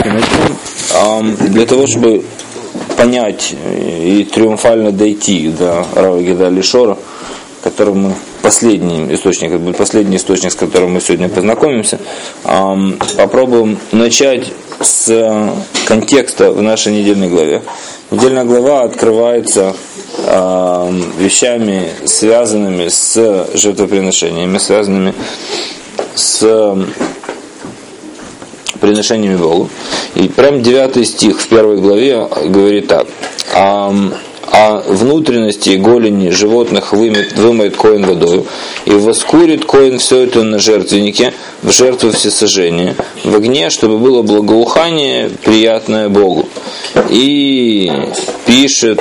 Для того, чтобы понять и триумфально дойти до Рава Гедалии Шора, которым мы последний источник, с которым мы сегодня познакомимся, попробуем начать с контекста в нашей недельной главе. Недельная глава открывается вещами, связанными с жертвоприношениями, связанными с приношениями Богу. И прям 9 стих в 1 главе говорит так: «А внутренности и голени животных вымоет коэн водою, и воскурит коэн все это на жертвеннике, в жертву всесожжения, в огне, чтобы было благоухание, приятное Богу». И пишет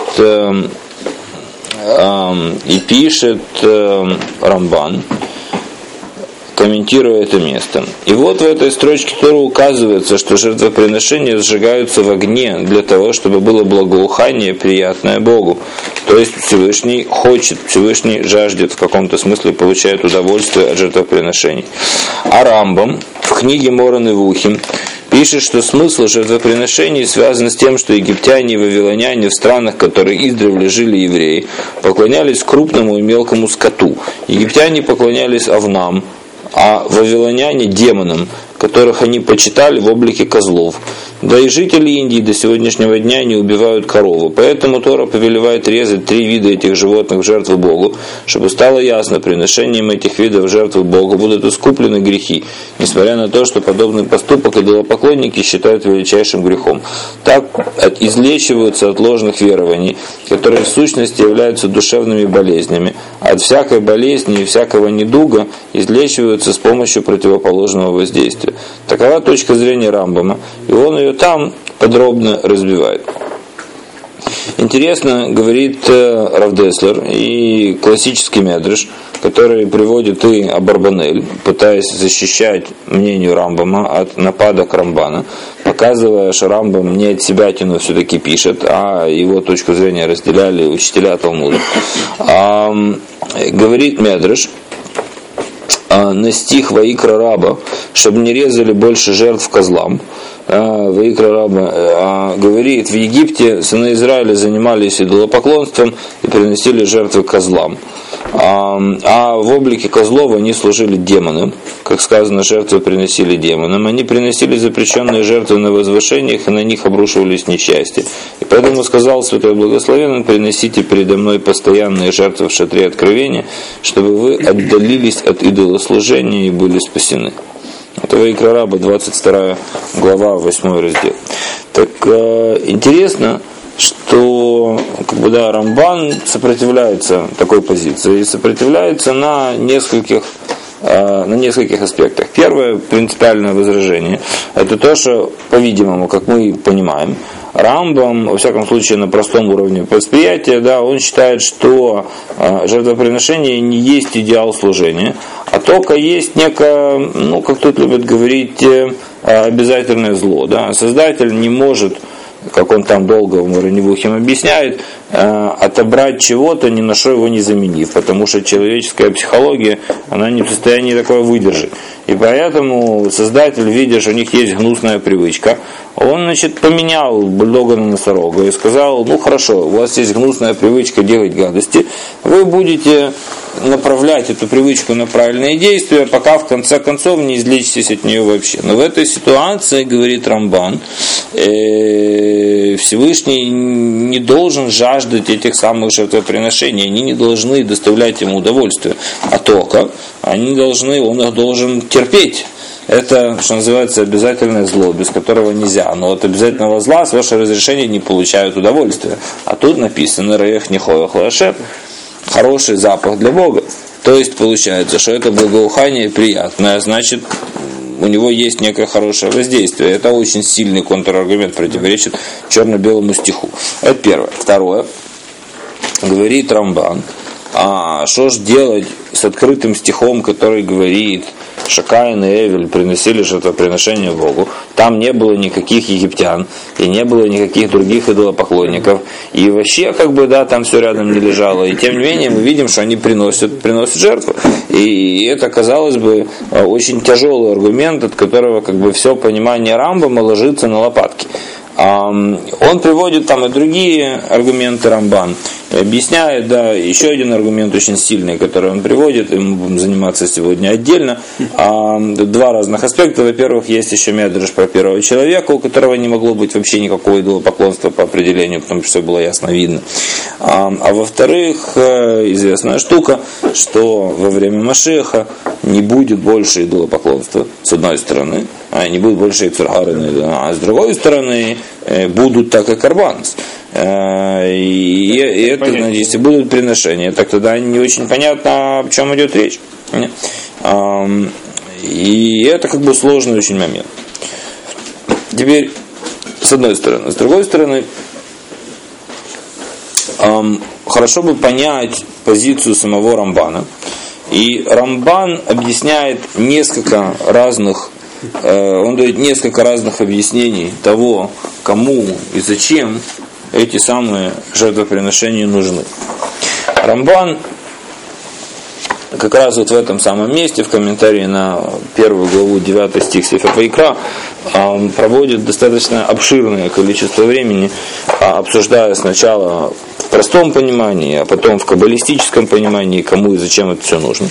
Рамбан, комментируя это место. И вот в этой строчке Тора указывается, что жертвоприношения сжигаются в огне для того, чтобы было благоухание, приятное Богу. То есть Всевышний хочет, Всевышний жаждет, в каком-то смысле получает удовольствие от жертвоприношений. А Рамбам в книге Мора Невухим пишет, что смысл жертвоприношений связан с тем, что египтяне и вавилоняне в странах, которые издревле жили евреи, поклонялись крупному и мелкому скоту. Египтяне поклонялись овнам, а вавилоняне демонам, которых они почитали в облике козлов. Да и жители Индии до сегодняшнего дня не убивают корову. Поэтому Тора повелевает резать 3 вида этих животных в жертву Богу, чтобы стало ясно, приношением этих видов в жертву Богу будут искуплены грехи, несмотря на то, что подобный поступок идолопоклонники считают величайшим грехом. Так излечиваются от ложных верований, которые в сущности являются душевными болезнями. От всякой болезни и всякого недуга излечиваются с помощью противоположного воздействия. Такова точка зрения Рамбама, и он ее там подробно разбивает. Интересно, говорит Рав Деслер и классический Медреш, который приводит и Абарбанель, пытаясь защищать мнение Рамбама от нападок Рамбана, показывая, что Рамбам не от себятину все-таки пишет, а его точку зрения разделяли учителя Талмуда. Говорит Медреш на стих Ваикра Раба, чтобы не резали больше жертв козлам. Ваикра Раба говорит, в Египте сыны Израиля занимались идолопоклонством и приносили жертвы козлам. А в облике козлов они служили демонам. Как сказано, жертвы приносили демонам. Они приносили запрещенные жертвы на возвышениях, и на них обрушивались несчастья. И поэтому сказал Святой Благословенный: приносите передо мной постоянные жертвы в шатре откровения, чтобы вы отдалились от идолослужения и были спасены. Это Ваикра Раба, 22 глава, 8 раздел. Так интересно, что Рамбан сопротивляется такой позиции и сопротивляется на нескольких аспектах. Первое принципиальное возражение – это то, что, по-видимому, как мы понимаем, Рамбам, во всяком случае на простом уровне восприятия, он считает, что жертвоприношение не есть идеал служения, а только есть некое, как тут любят говорить, обязательное зло. Создатель не может, как он там долго в Море Невухим объясняет, отобрать чего-то, ни на что его не заменив, потому что человеческая психология, она не в состоянии такое выдержать. И поэтому Создатель, видя, что у них есть гнусная привычка, он, поменял бульдога на носорога и сказал: хорошо, у вас есть гнусная привычка делать гадости, вы будете направлять эту привычку на правильные действия, пока в конце концов не излечитесь от нее вообще. Но в этой ситуации, говорит Рамбан, Всевышний не должен жаждать этих самых жертвоприношений, они не должны доставлять ему удовольствие, а только он их должен терпеть. Это, что называется, обязательное зло, без которого нельзя. Но от обязательного зла с вашего разрешения не получают удовольствия. А тут написано «Раех нихоях лашем», хороший запах для Бога. То есть получается, что это благоухание приятное, значит, у него есть некое хорошее воздействие. Это очень сильный контраргумент, противоречит черно-белому стиху. Это первое. Второе. Говорит Рамбан, что ж делать с открытым стихом, который говорит, что Каин и Эвель приносили жертвоприношение Богу. Там не было никаких египтян, и не было никаких других идолопоклонников. И вообще, там все рядом не лежало. И тем не менее, мы видим, что они приносят жертву. И это, казалось бы, очень тяжелый аргумент, от которого все понимание Рамбама ложится на лопатки. Он приводит там и другие аргументы Рамбан. Объясняет, еще один аргумент очень сильный, который он приводит, и мы будем заниматься сегодня отдельно. Два разных аспекта. Во-первых, есть еще Медреш про первого человека, у которого не могло быть вообще никакого идолопоклонства по определению, потому что все было ясно видно. А во-вторых, известная штука, что во время Машеха не будет больше идолопоклонства, с одной стороны, не будет больше Ицхар-Гарен, а с другой стороны будут так и карбанс. И это, если будут приношения, так тогда не очень понятно, о чем идет речь. И это сложный очень момент. Теперь, с одной стороны. С другой стороны, хорошо бы понять позицию самого Рамбана. И Рамбан объясняет несколько разных, он дает несколько разных объяснений того, кому и зачем эти самые жертвоприношения нужны. Рамбан как раз в этом самом месте, в комментарии на 1 главу 9 стих Сефер Вайкра, проводит достаточно обширное количество времени, обсуждая сначала в простом понимании, а потом в каббалистическом понимании, кому и зачем это все нужно.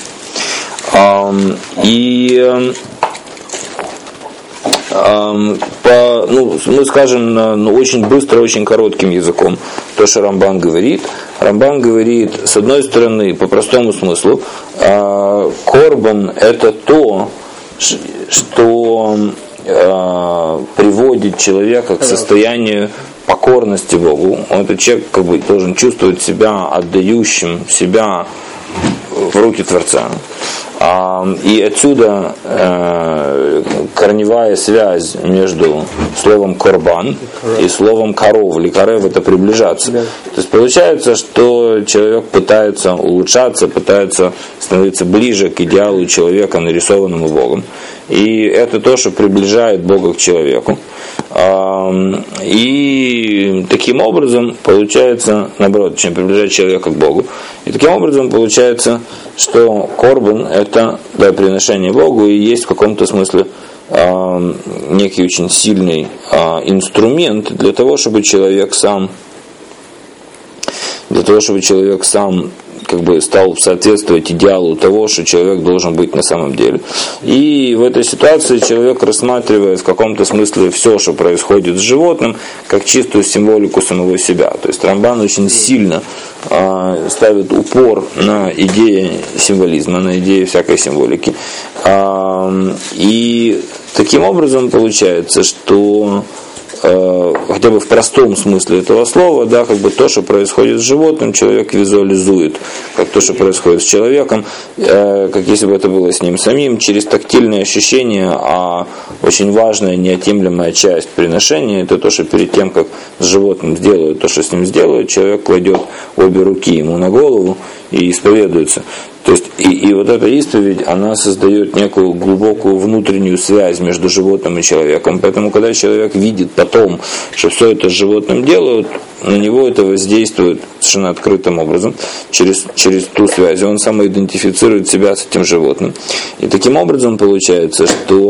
Мы скажем очень быстро, очень коротким языком то, что Рамбан говорит. Рамбан говорит, с одной стороны, по простому смыслу, корбан – это то, что приводит человека к состоянию покорности Богу. Этот человек должен чувствовать себя отдающим себя в руки Творца. И отсюда корневая связь между словом корбан и словом коров. Ликарев — это приближаться. То есть получается, что человек пытается улучшаться, пытается становиться ближе к идеалу человека, нарисованному Богом. И это то, что приближает Бога к человеку. И таким образом получается, наоборот, чем приближает человека к Богу. И таким образом получается, что корбан – это приношение Богу и есть в каком-то смысле некий очень сильный инструмент для того, чтобы человек сам стал соответствовать идеалу того, что человек должен быть на самом деле. И в этой ситуации человек рассматривает в каком-то смысле все, что происходит с животным, как чистую символику самого себя. То есть Рамбан очень сильно ставит упор на идеи символизма, на идеи всякой символики. И таким образом получается, что хотя бы в простом смысле этого слова, то, что происходит с животным, человек визуализует, как то, что происходит с человеком, как если бы это было с ним самим, через тактильные ощущения, а очень важная, неотъемлемая часть приношения, это то, что перед тем, как с животным сделают то, что с ним сделают, человек кладет обе руки ему на голову и исповедуется. То есть, и вот эта исповедь, она создает некую глубокую внутреннюю связь между животным и человеком. Поэтому, когда человек видит потом, что все это с животным делают, на него это воздействует совершенно открытым образом, через ту связь. Он самоидентифицирует себя с этим животным. И таким образом получается, что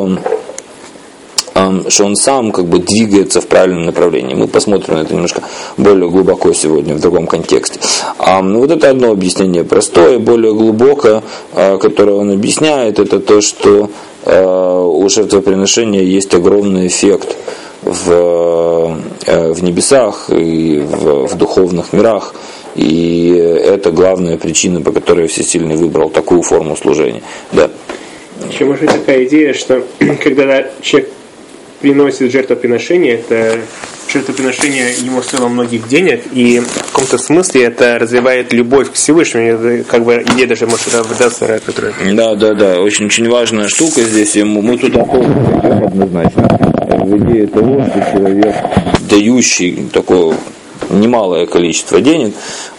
он сам двигается в правильном направлении. Мы посмотрим на это немножко более глубоко сегодня, в другом контексте. Вот это одно объяснение простое, более глубокое, которое он объясняет, это то, что у жертвоприношения есть огромный эффект в небесах и в духовных мирах. И это главная причина, по которой Всесильный выбрал такую форму служения. Да. Еще может быть такая идея, что когда человек приносит жертвоприношение, это жертвоприношение ему стоило многих денег, и в каком-то смысле это развивает любовь к Всевышнему, это идея даже Мошера Вдасара, которая... Да, очень важная штука здесь, мы туда пойдем однозначно. В идее того, что человек, дающий такое немалое количество денег,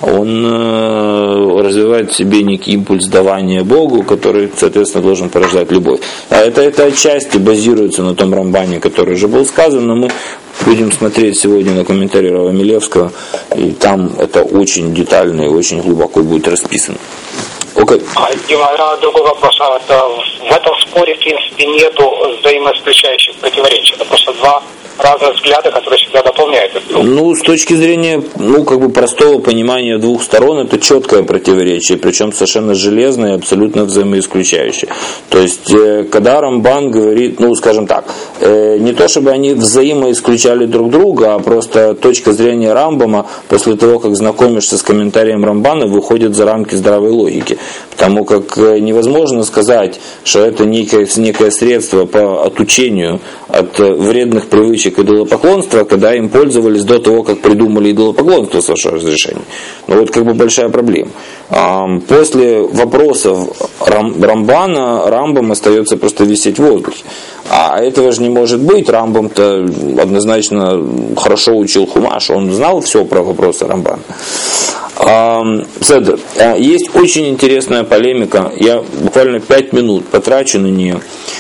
он развивает в себе некий импульс давания Богу, который, соответственно, должен порождать любовь. А это отчасти базируется на том Рамбане, который уже был сказан, но мы будем смотреть сегодня на комментарий Рава Милевского, и там это очень детально и очень глубоко будет расписано. Okay. Другой вопрос. В этом споре, в принципе, нету взаимоисключающих противоречий. Это просто два разных взгляда, которые всегда дополняют друг друга. Ну, с точки зрения, простого понимания двух сторон, это четкое противоречие, причем совершенно железное и абсолютно взаимоисключающее. То есть, когда Рамбан говорит, скажем так, не то чтобы они взаимоисключали друг друга, а просто точка зрения Рамбама, после того, как знакомишься с комментарием Рамбана, выходит за рамки здравой логики. Потому как невозможно сказать, что это некое средство по отучению от вредных привычек идолопоклонства, когда им пользовались до того, как придумали идолопоклонство с вашего разрешения. Но большая проблема. После вопросов Рамбана Рамбам остается просто висеть в воздухе. А этого же не может быть. Рамбам-то однозначно хорошо учил Хумаш, он знал все про вопросы Рамбана. Есть очень интересная полемика, я буквально 5 минут потрачу на нее,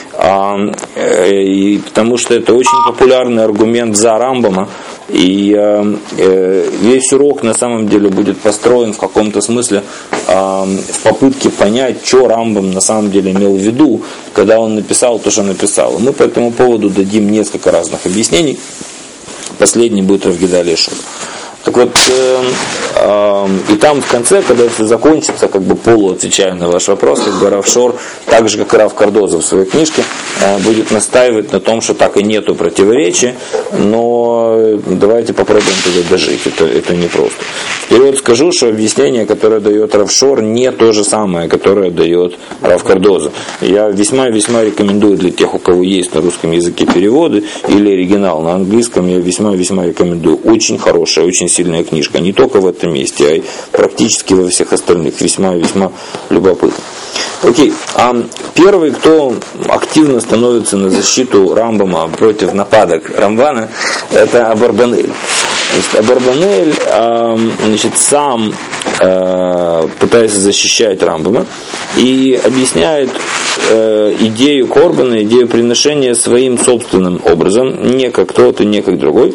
потому что это очень популярный аргумент за Рамбама, и весь урок на самом деле будет построен в каком-то смысле в попытке понять, что Рамбам на самом деле имел в виду, когда он написал то, что написал. Мы по этому поводу дадим несколько разных объяснений. Последний будет Рав Гедалия Шор. Так вот, и там в конце, когда это закончится, полуотвечая на ваш вопрос, Рав Шор, так же, как и Рав Кардоза в своей книжке, будет настаивать на том, что так и нету противоречия, но давайте попробуем тогда дожить, это непросто. Вперед скажу, что объяснение, которое дает Рав Шор, не то же самое, которое дает Рав Кардоза. Я весьма-весьма рекомендую для тех, у кого есть на русском языке переводы или оригинал на английском, я весьма-весьма рекомендую. Очень хорошая, очень сильная книжка, не только в этом месте, а и практически во всех остальных. Весьма-весьма любопытно. Окей. Первый, кто активно становится на защиту Рамбама против нападок Рамбана, это Абарбанель. Абарбанель сам пытается защищать Рамбама и объясняет идею Корбана, идею приношения своим собственным образом, не как тот и не как другой.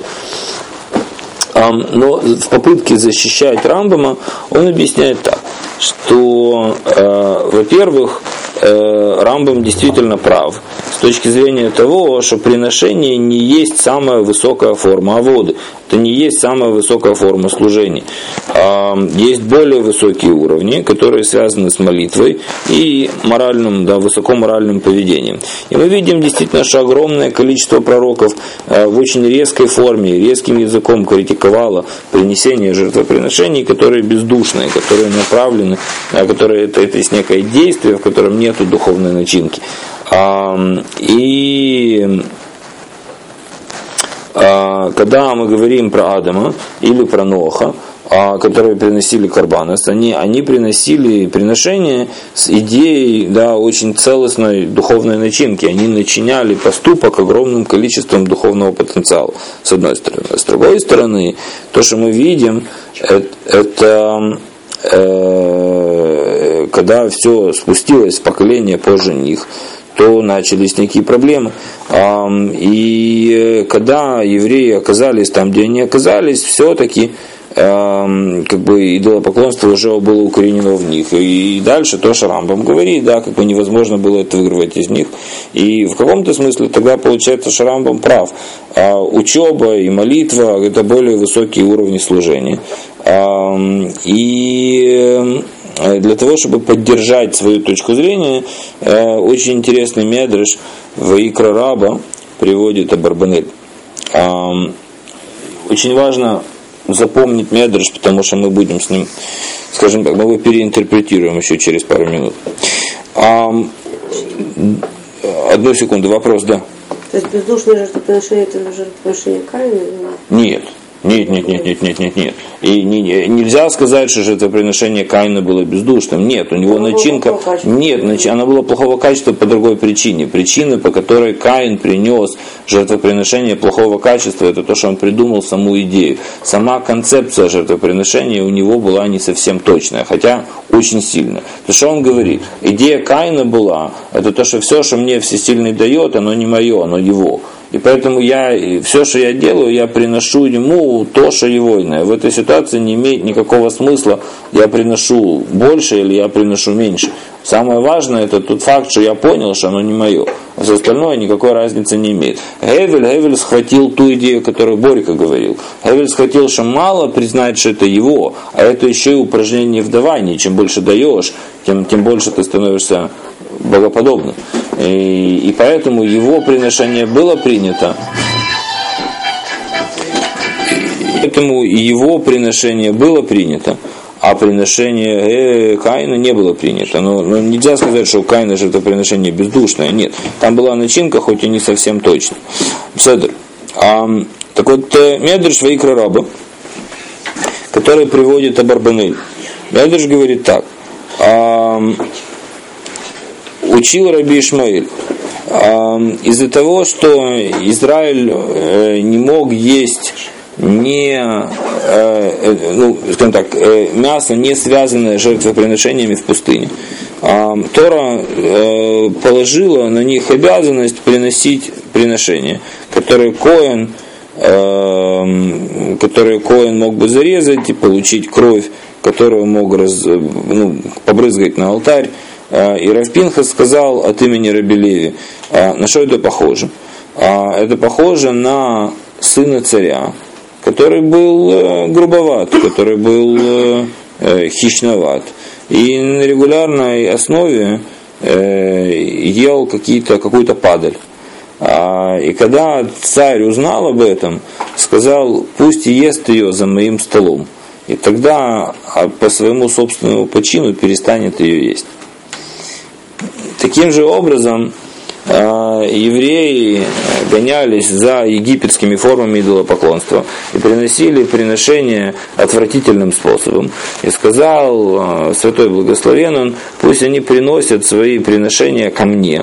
Но в попытке защищать Рамбама он объясняет так, что, во-первых, Рамбам действительно прав с точки зрения того, что приношение не есть самая высокая форма аводы, это не есть самая высокая форма служения. Есть более высокие уровни, которые связаны с молитвой и моральным, высокоморальным поведением. И мы видим действительно, что огромное количество пророков в очень резкой форме, резким языком критиковало принесение жертвоприношений, которые бездушные, которые направлены, которые это есть некое действие, в котором нету духовной начинки. И когда мы говорим про Адама или про Ноха, которые приносили карбанос, они приносили приношение с идеей очень целостной духовной начинки. Они начиняли поступок огромным количеством духовного потенциала, с одной стороны. С другой стороны, то, что мы видим, это когда все спустилось в поколение позже них, то начались некие проблемы. И когда евреи оказались там, где они оказались, все-таки идолопоклонство уже было укоренено в них. И дальше то, что Рамбам говорит, невозможно было это выигрывать из них. И в каком-то смысле тогда получается, что Рамбам прав. Учеба и молитва – это более высокие уровни служения. И для того, чтобы поддержать свою точку зрения, очень интересный медреш Ваикра Раба приводит Абарбанель. Очень важно запомнить медреш, потому что мы будем с ним, скажем так, мы его переинтерпретируем еще через пару минут. Одну секунду, вопрос, да. То есть бездушное жертвоприношение – это жертвоприношение Каина? Нет. Нет. И нельзя сказать, что жертвоприношение Каина было бездушным. Нет, у него начинка... Нет, она была плохого качества по другой причине. Причина, по которой Каин принес жертвоприношение плохого качества, это то, что он придумал саму идею. Сама концепция жертвоприношения у него была не совсем точная, хотя очень сильная. То, что он говорит, идея Каина была, это то, что все, что мне Всесильный дает, оно не мое, оно его. И поэтому все, что я делаю, я приношу ему то, что егойное. В этой ситуации не имеет никакого смысла, я приношу больше или я приношу меньше. Самое важное, это тот факт, что я понял, что оно не мое. А все остальное никакой разницы не имеет. Гевель схватил ту идею, которую Борька говорил. Гевель схватил, что мало признать, что это его, а это еще и упражнение в давании. Чем больше даешь, тем больше ты становишься богоподобным. И поэтому его приношение было принято. А приношение Каина не было принято. Но нельзя сказать, что у Каина жертвоприношение бездушное. Нет, там была начинка, хоть и не совсем точно. Седр. Так вот, Медреш Ваикра Раба, который приводит Абарбанель. Медреш говорит так. Учил Раби Ишмаэль, из-за того, что Израиль не мог есть мясо, не связанное с жертвоприношениями в пустыне, Тора положила на них обязанность приносить приношения, которые Коэн мог бы зарезать и получить кровь, которую мог побрызгать на алтарь. И Рав Пинхас сказал от имени Раби Леви, на что это похоже? Это похоже на сына царя, который был грубоват, который был хищноват. И на регулярной основе ел какую-то падаль. И когда царь узнал об этом, сказал, пусть и ест ее за моим столом. И тогда по своему собственному почину перестанет ее есть. Таким же образом евреи гонялись за египетскими формами идолопоклонства и приносили приношения отвратительным способом. И сказал святой благословен он, пусть они приносят свои приношения ко мне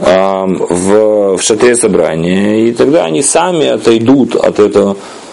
в шатре собрания, и тогда они сами отойдут от этой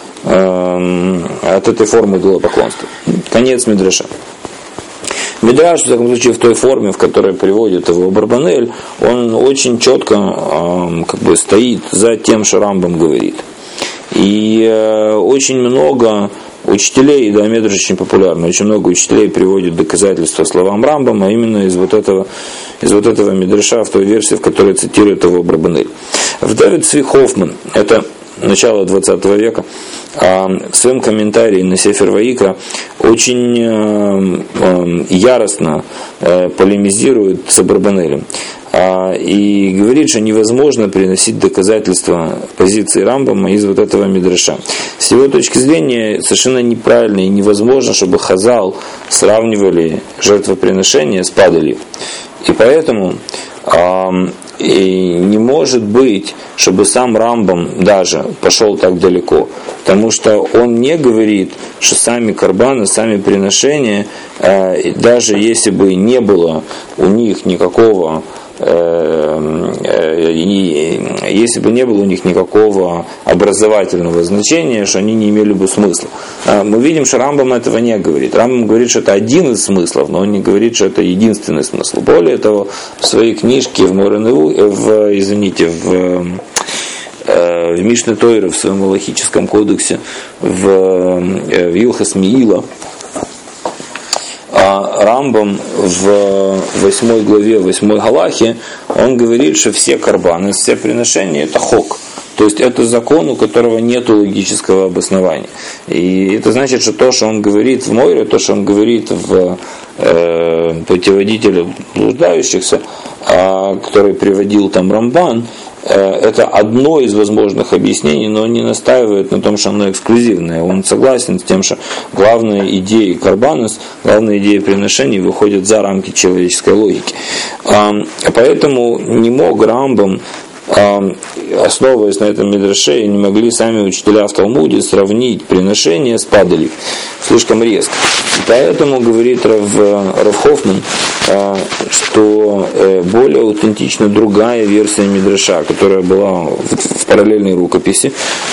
формы идолопоклонства. Конец Мидраша. Мидраш, в таком случае, в той форме, в которой приводит его Барбанель, он очень четко стоит за тем, что Рамбам говорит. И очень много учителей, да, Мидраш очень популярный, очень много учителей приводят доказательства словам Рамбама, именно из вот этого Мидраша, в той версии, в которой цитирует его Барбанель. В Давид Цви Хоффман, это начало 20 века, в своем комментарии на Сефер Ваикра очень яростно полемизирует с Барбанелем и говорит, что невозможно приносить доказательства позиции Рамбама из вот этого Мидраша. С его точки зрения совершенно неправильно и невозможно, чтобы Хазал сравнивали жертвоприношения с падалью. И поэтому и не может быть, чтобы сам Рамбам даже пошел так далеко, потому что он не говорит, что сами карбаны, сами приношения, даже если бы не было у них никакого если бы не было у них никакого образовательного значения, что они не имели бы смысла. Мы видим, что Рамбам этого не говорит. Рамбам говорит, что это один из смыслов, но он не говорит, что это единственный смысл. Более того, в своей книжке в Мишне Тойре, в своем алахическом кодексе, в Илхас Миила, Рамбам в 8 главе, 8 галахе, он говорит, что все карбаны, все приношения это хок. То есть это закон, у которого нет логического обоснования. И это значит, что то, что он говорит в Мойре, то, что он говорит в путеводителе блуждающихся, который приводил там Рамбан, это одно из возможных объяснений, но он не настаивает на том, что оно эксклюзивное. Он согласен с тем, что главные идеи карбанос, главные идеи приношений выходят за рамки человеческой логики. Поэтому не мог Рамбам основываясь на этом мидраше, не могли сами учителя в Талмуде сравнить приношение с падалью. Слишком резко. Поэтому говорит Рав Хофман, что более аутентична другая версия мидраша, которая была в параллельной рукописи.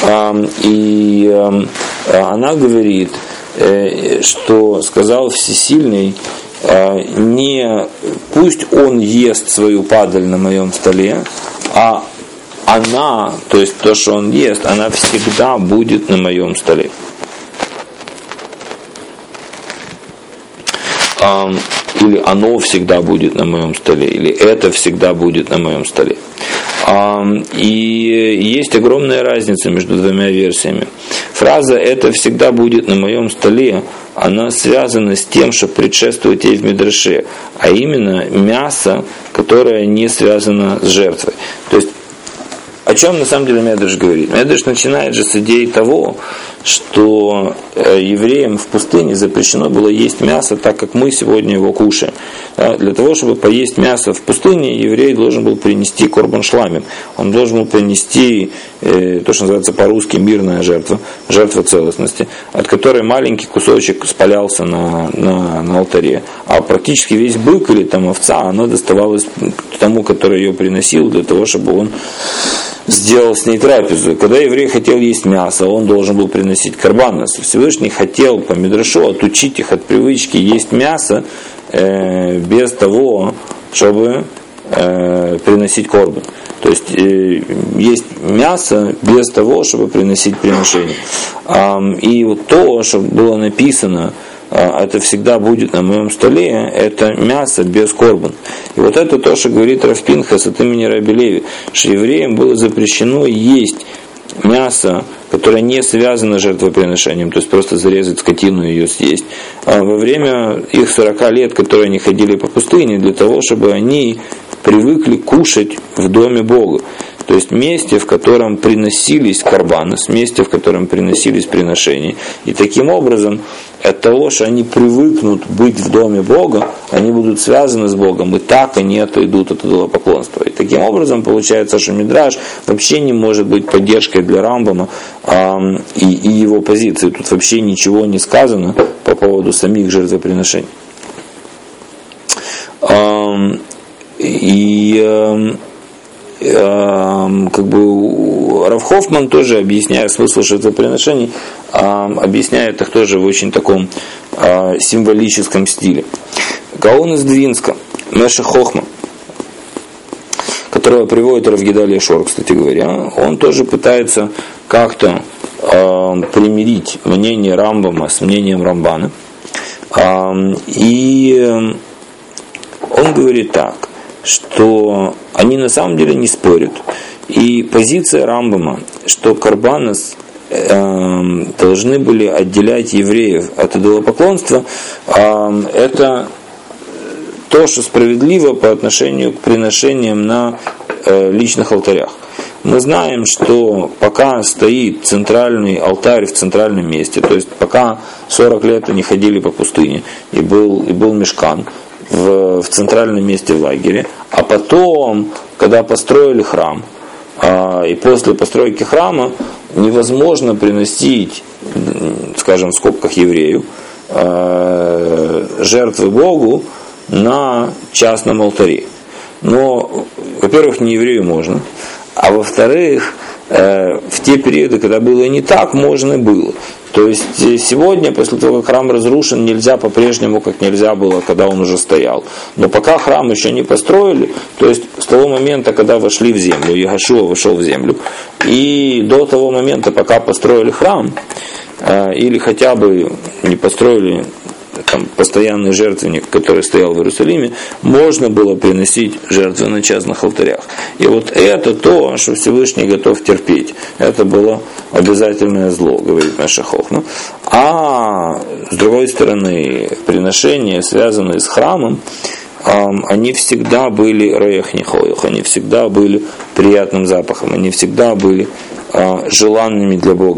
И она говорит, что сказал Всесильный: не пусть он ест свою падаль на моем столе, а она, то есть то, что он ест, она всегда будет на моем столе. Или оно всегда будет на моем столе, или это всегда будет на моем столе. И есть огромная разница между двумя версиями. Фраза «это всегда будет на моем столе», она связана с тем, что предшествует ей в мидраше, а именно мясо, которое не связано с жертвой. То есть, о чем на самом деле Медраш говорит? Медраш начинает же с идеи того, что евреям в пустыне запрещено было есть мясо, так как мы сегодня его кушаем. Для того, чтобы поесть мясо в пустыне, еврей должен был принести корбан шламим. Он должен был принести то, что называется по-русски мирная жертва, жертва целостности, от которой маленький кусочек спалялся на алтаре. А практически весь бык или там овца, она доставалась тому, который ее приносил, для того, чтобы он сделал с ней трапезу. Когда еврей хотел есть мясо, он должен был приносить корбан. Всевышний хотел по мидрашу отучить их от привычки есть мясо без того, чтобы приносить корбан. То есть есть мясо без того, чтобы приносить приношение. И вот то, что было написано, это всегда будет на моем столе, это мясо без корбан. И вот это то, что говорит Рав Пинхас от имени Раби Леви, что евреям было запрещено есть мясо, которое не связано с жертвоприношением, то есть просто зарезать скотину и ее съесть, во время их 40 лет, которые они ходили по пустыне, для того, чтобы они привыкли кушать в доме Бога. То есть месте, в котором приносились корбаны, месте, в котором приносились приношения. И таким образом, от того, что они привыкнут быть в доме Бога, они будут связаны с Богом, и так они отойдут от идолопоклонства. И таким образом получается, что Мидраш вообще не может быть поддержкой для Рамбама и его позиции. Тут вообще ничего не сказано по поводу самих жертвоприношений. Как бы Рав Хофман тоже, объясняя смысл жертвоприношений, объясняет их тоже в очень таком символическом стиле. Гаон из Двинска, Меша Хохма, которого приводит Рав Гидалия Шор, кстати говоря, он тоже пытается как-то примирить мнение Рамбама с мнением Рамбана. И он говорит так, что они на самом деле не спорят. И позиция Рамбама, что карбанос должны были отделять евреев от идолопоклонства, это то, что справедливо по отношению к приношениям на личных алтарях. Мы знаем, что пока стоит центральный алтарь в центральном месте, то есть пока 40 лет они ходили по пустыне, и был мишкан в центральном месте в лагере, а потом, когда построили храм, и после постройки храма невозможно приносить, скажем, в скобках еврею, жертвы Богу на частном алтаре. Но, во-первых, не еврею можно, а во-вторых, в те периоды, когда было не так, можно было. То есть сегодня, после того, как храм разрушен, нельзя по-прежнему, как нельзя было, когда он уже стоял. Но пока храм еще не построили, то есть с того момента, когда вошли в землю, Йеошуа вошел в землю, и до того момента, пока построили храм, или хотя бы не построили там постоянный жертвенник, который стоял в Иерусалиме, можно было приносить жертвы на частных алтарях. И вот это то, что Всевышний готов терпеть. Это было обязательное зло, говорит Меша Хохма. А с другой стороны, приношения, связанные с храмом, они всегда были роях нихоях, они всегда были приятным запахом, они всегда были желанными для Бога.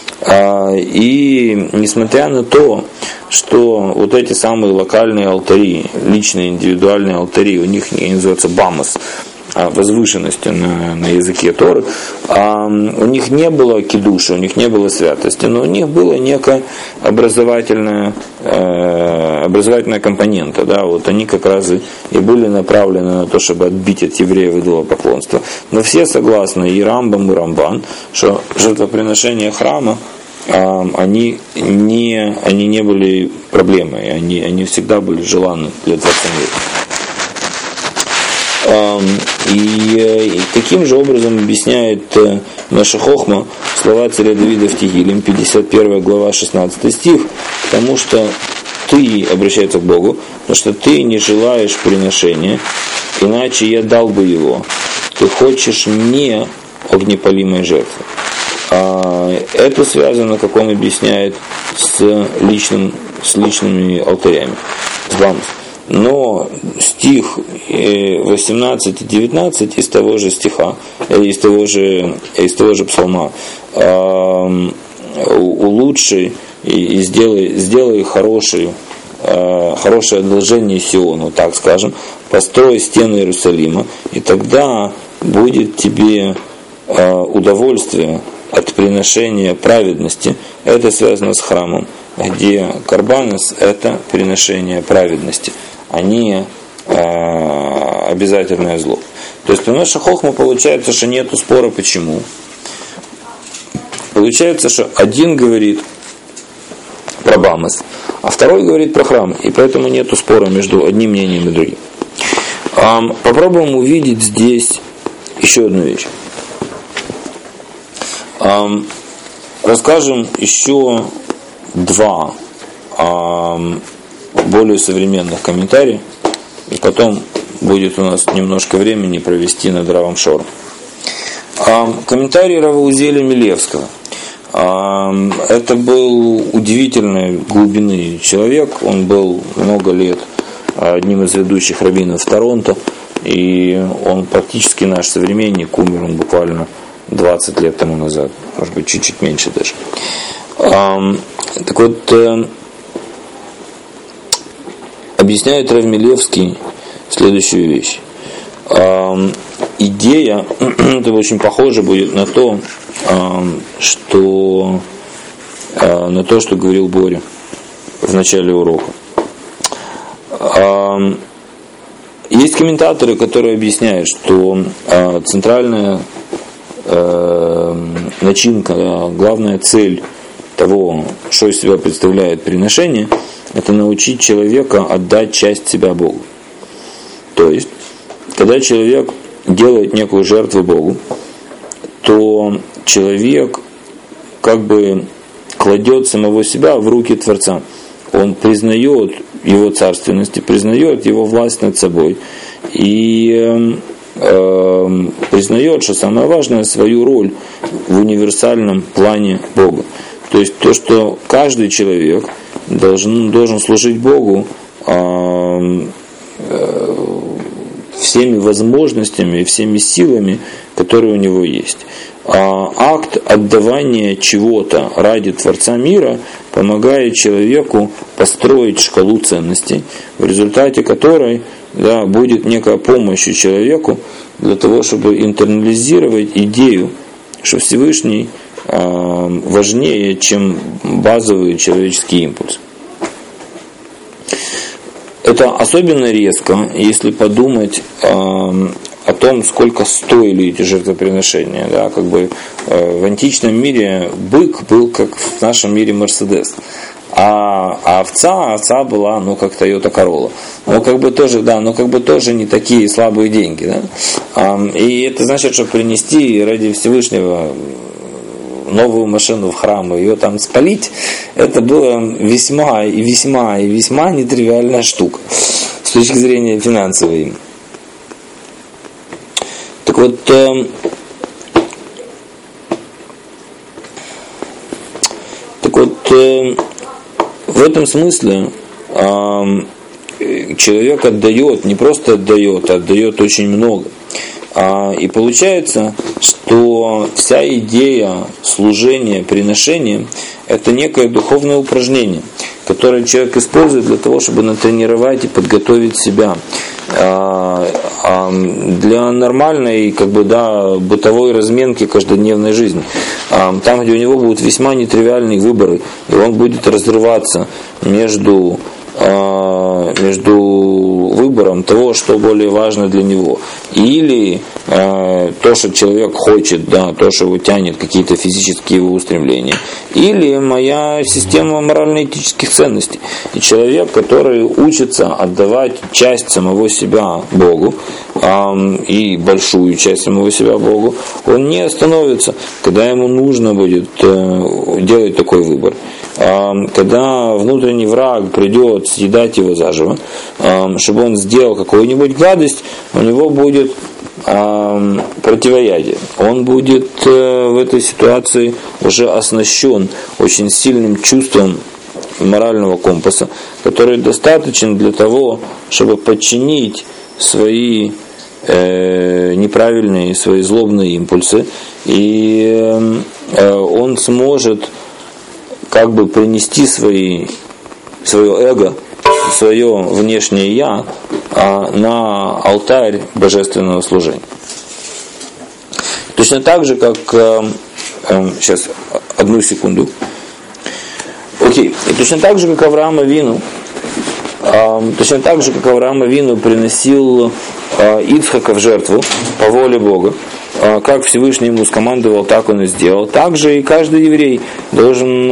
И несмотря на то, что вот эти самые локальные алтари, личные индивидуальные алтари, у них они называются бамос, возвышенностью на языке Торы. У них не было кидуша, у них не было святости, но у них была некая образовательная компонента. Да, вот они как раз и были направлены на то, чтобы отбить от евреев идолопоклонство. Но все согласны, и Рамбам, и Рамбан, что жертвоприношение храма, они не были проблемой, они всегда были желанны для Творца мира. И каким же образом объясняет наша хохма слова царя Давида в Тегилим, 51 глава, 16 стих, потому что ты, обращается к Богу, потому что ты не желаешь приношения, иначе я дал бы его. Ты хочешь не огнепалимой жертвы. Это связано, как он объясняет, с личными алтарями, с лампой. Но стих 18 и 19 из того же стиха, из того же псалма, улучши и сделай хорошее одолжение Сиону, так скажем, построй стены Иерусалима, и тогда будет тебе удовольствие от приношения праведности. Это связано с храмом, где карбанос – это приношение праведности, а не обязательное зло. То есть, по нашей хохме получается, что нету спора, почему. Получается, что один говорит про бамос, а второй говорит про храм, и поэтому нету спора между одним мнением и другим. Попробуем увидеть здесь еще одну вещь. Расскажем еще два более современных комментариев, и потом будет у нас немножко времени провести над Равом Шором. Комментарий Рава Узеля Милевского. Это был удивительной глубины человек, он был много лет одним из ведущих раввинов Торонто, и он практически наш современник, умер он буквально 20 лет тому назад, может быть чуть-чуть меньше даже. Так вот, объясняет Рав Милевский следующую вещь. Идея, это очень похоже будет на то, что говорил Боря в начале урока. Есть комментаторы, которые объясняют, что центральная начинка, главная цель того, что из себя представляет приношение, это научить человека отдать часть себя Богу. То есть, когда человек делает некую жертву Богу, то человек как бы кладет самого себя в руки Творца. Он признает его царственность, признает его власть над собой и признает, что самое важное, свою роль в универсальном плане Бога. То есть то, что каждый человек должен служить Богу всеми возможностями и всеми силами, которые у него есть. Акт отдавания чего-то ради Творца мира помогает человеку построить шкалу ценностей, в результате которой будет некая помощь человеку для того, чтобы интернализировать идею, что Всевышний важнее, чем базовый человеческий импульс. Это особенно резко, если подумать о том, сколько стоили эти жертвоприношения. Да, как бы в античном мире бык был как в нашем мире Мерседес, а овца была, как Toyota Corolla. Но как бы тоже не такие слабые деньги. Да? И это значит, что принести ради Всевышнего новую машину в храм и ее там спалить, это было весьма нетривиальная штука с точки зрения финансовой. Так вот, в этом смысле человек отдает, не просто отдает, а отдает очень много. И получается, что вся идея служения, приношения – это некое духовное упражнение, которое человек использует для того, чтобы натренировать и подготовить себя для нормальной бытовой разменки каждодневной жизни. Там, где у него будут весьма нетривиальные выборы, и он будет разрываться между выбором того, что более важно для него, или то, что человек хочет, то, что его тянет, какие-то физические его устремления, или моя система морально-этических ценностей. И человек, который учится отдавать часть самого себя Богу, и большую часть самого себя Богу, он не остановится, когда ему нужно будет делать такой выбор. Когда внутренний враг придет съедать его заживо, чтобы он сделал какую-нибудь гадость, у него будет противоядие. Он будет в этой ситуации уже оснащен очень сильным чувством морального компаса, который достаточен для того, чтобы подчинить свои неправильные, свои злобные импульсы, и он сможет принести свое эго, свое внешнее «я» на алтарь божественного служения. Точно так же, как... Сейчас, одну секунду. Окей. И точно так же, как Авраам Авину, приносил Ицхака в жертву по воле Бога, как Всевышний ему скомандовал, так он и сделал. Также и каждый еврей должен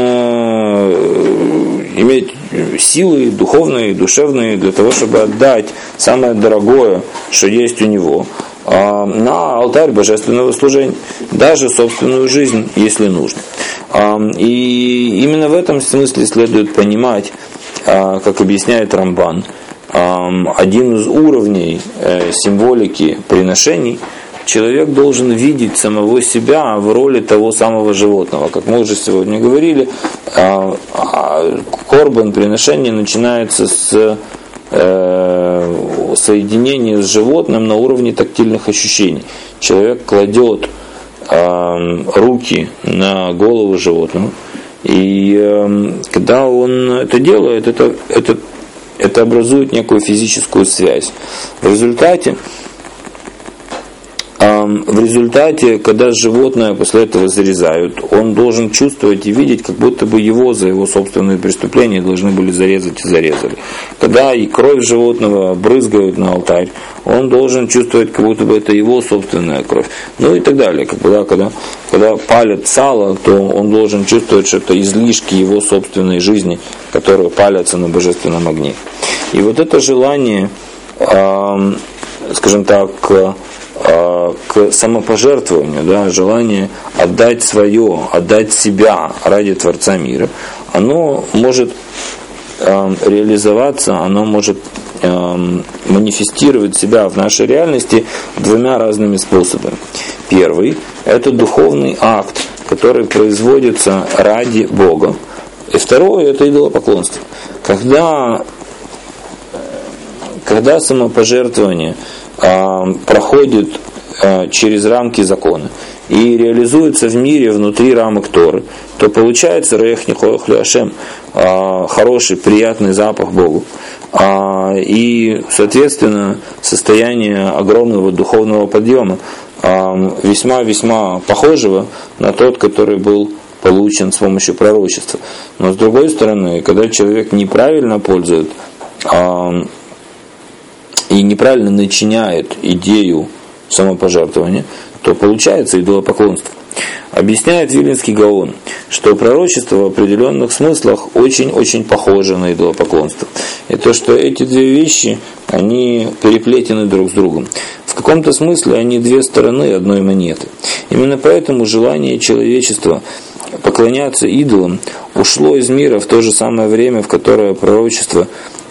иметь силы духовные, душевные для того, чтобы отдать самое дорогое, что есть у него, на алтарь божественного служения, даже собственную жизнь, если нужно. И именно в этом смысле следует понимать, как объясняет Рамбан, один из уровней символики приношений. Человек должен видеть самого себя в роли того самого животного. Как мы уже сегодня говорили, корбан, приношение, начинается с соединения с животным на уровне тактильных ощущений. Человек кладет руки на голову животному, и когда он это делает, это образует некую физическую связь. В результате, когда животное после этого зарезают, он должен чувствовать и видеть, как будто бы его за его собственные преступления должны были зарезать и зарезали. Когда и кровь животного брызгают на алтарь, он должен чувствовать, как будто бы это его собственная кровь. Ну и так далее. Когда палят сало, то он должен чувствовать, что это излишки его собственной жизни, которые палятся на божественном огне. И вот это желание, скажем так, к самопожертвованию, желание отдать свое, отдать себя ради Творца мира, оно может реализоваться, оно может манифестировать себя в нашей реальности двумя разными способами. Первый – это духовный акт, который производится ради Бога. И второе – это идолопоклонство. Когда самопожертвование проходит через рамки закона и реализуется в мире внутри рамок Торы, то получается рех нихоах ляшем, хороший, приятный запах Богу. И, соответственно, состояние огромного духовного подъема, весьма-весьма похожего на тот, который был получен с помощью пророчества. Но с другой стороны, когда человек неправильно пользует и неправильно начиняет идею самопожертвования, то получается идолопоклонство. Объясняет Виленский Гаон, что пророчество в определенных смыслах очень-очень похоже на идолопоклонство. И то, что эти две вещи, они переплетены друг с другом. В каком-то смысле они две стороны одной монеты. Именно поэтому желание человечества поклоняться идолам ушло из мира в то же самое время, в которое пророчество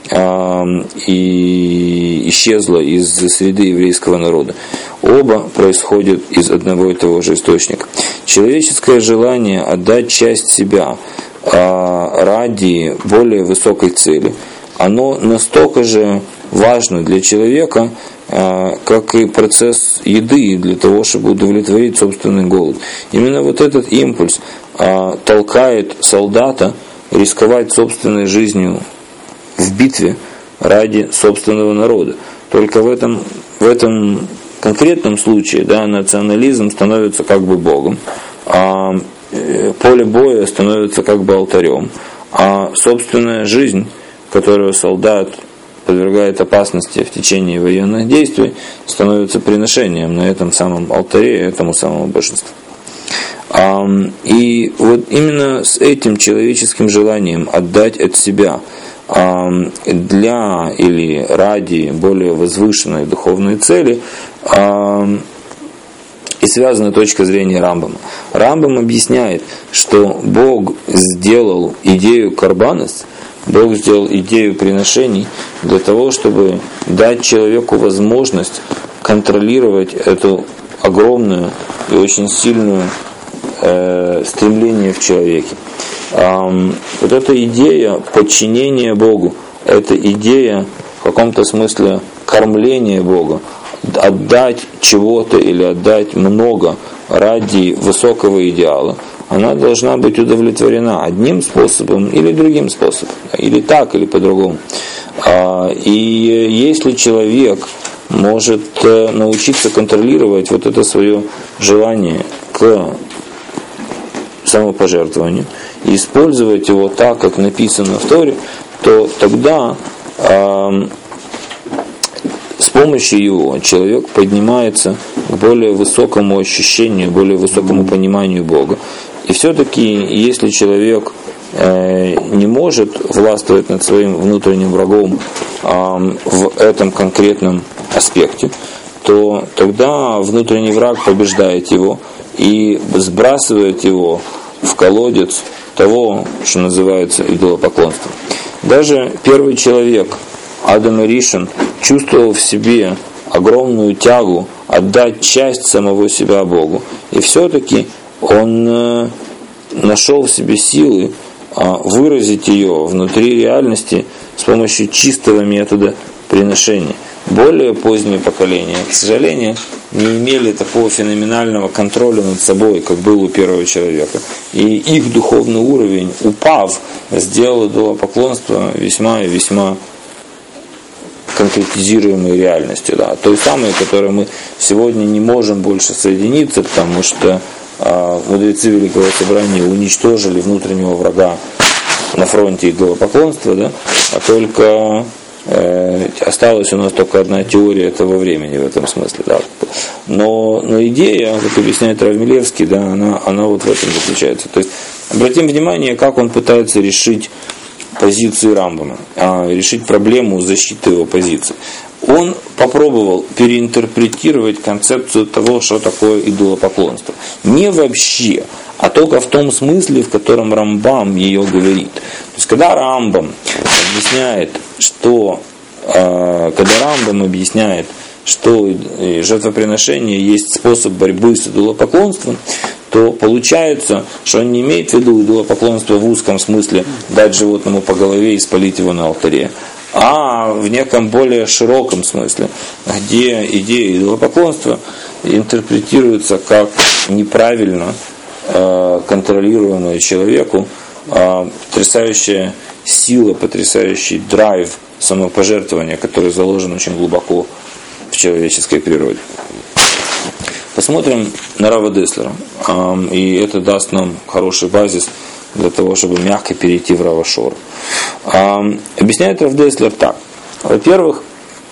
и исчезло из среды еврейского народа. Оба происходят из одного и того же источника. Человеческое желание отдать часть себя ради более высокой цели, оно настолько же важно для человека, как и процесс еды для того, чтобы удовлетворить собственный голод. Именно вот этот импульс толкает солдата рисковать собственной жизнью в битве ради собственного народа. Только в этом конкретном случае, да, национализм становится как бы Богом, а поле боя становится как бы алтарем, а собственная жизнь, которую солдат подвергает опасности в течение военных действий, становится приношением на этом самом алтаре, этому самому божеству. И вот именно с этим человеческим желанием отдать от себя для или ради более возвышенной духовной цели и связана точка зрения Рамбама. Рамбам объясняет, что Бог сделал идею карбанос, Бог сделал идею приношений для того, чтобы дать человеку возможность контролировать эту огромную и очень сильную стремление в человеке. Вот эта идея подчинения Богу, это идея в каком-то смысле кормления Бога, отдать чего-то или отдать много ради высокого идеала, она должна быть удовлетворена одним способом или другим способом, или так, или по-другому. И если человек может научиться контролировать вот это свое желание к самопожертвованию и использовать его так, как написано в Торе, то тогда с помощью его человек поднимается к более высокому ощущению, более высокому пониманию Бога. И все-таки, если человек не может властвовать над своим внутренним врагом в этом конкретном аспекте, то тогда внутренний враг побеждает его и сбрасывает его в колодец того, что называется идолопоклонством. Даже первый человек, Адам Аришон, чувствовал в себе огромную тягу отдать часть самого себя Богу. И все-таки он нашел в себе силы выразить ее внутри реальности с помощью чистого метода приношения. Более поздние поколения, к сожалению, не имели такого феноменального контроля над собой, как был у первого человека. И их духовный уровень, упав, сделал идолопоклонство весьма и весьма конкретизируемой реальностью. Да. Той самой, которой мы сегодня не можем больше соединиться, потому что мудрецы Великого Собрания уничтожили внутреннего врага на фронте идолопоклонства, да, а только осталась у нас только одна теория этого времени в этом смысле. Да. Но идея, как объясняет Рав Милевский, да, она вот в этом заключается. То есть обратим внимание, как он пытается решить позицию Рамбама, решить проблему защиты его позиции. Он попробовал переинтерпретировать концепцию того, что такое идолопоклонство. Не вообще, а только в том смысле, в котором Рамбам ее говорит. То есть, когда Рамбам объясняет, что жертвоприношение есть способ борьбы с идолопоклонством, то получается, что он не имеет в виду идолопоклонство в узком смысле дать животному по голове и спалить его на алтаре, а в неком более широком смысле, где идея идолопоклонства интерпретируется как неправильно контролируемая человеку потрясающая сила, потрясающий драйв самопожертвования, который заложен очень глубоко в человеческой природе. Посмотрим на Рава Деслера, и это даст нам хороший базис для того, чтобы мягко перейти в Рава Шора. Объясняет Рав Деслер так. Во-первых,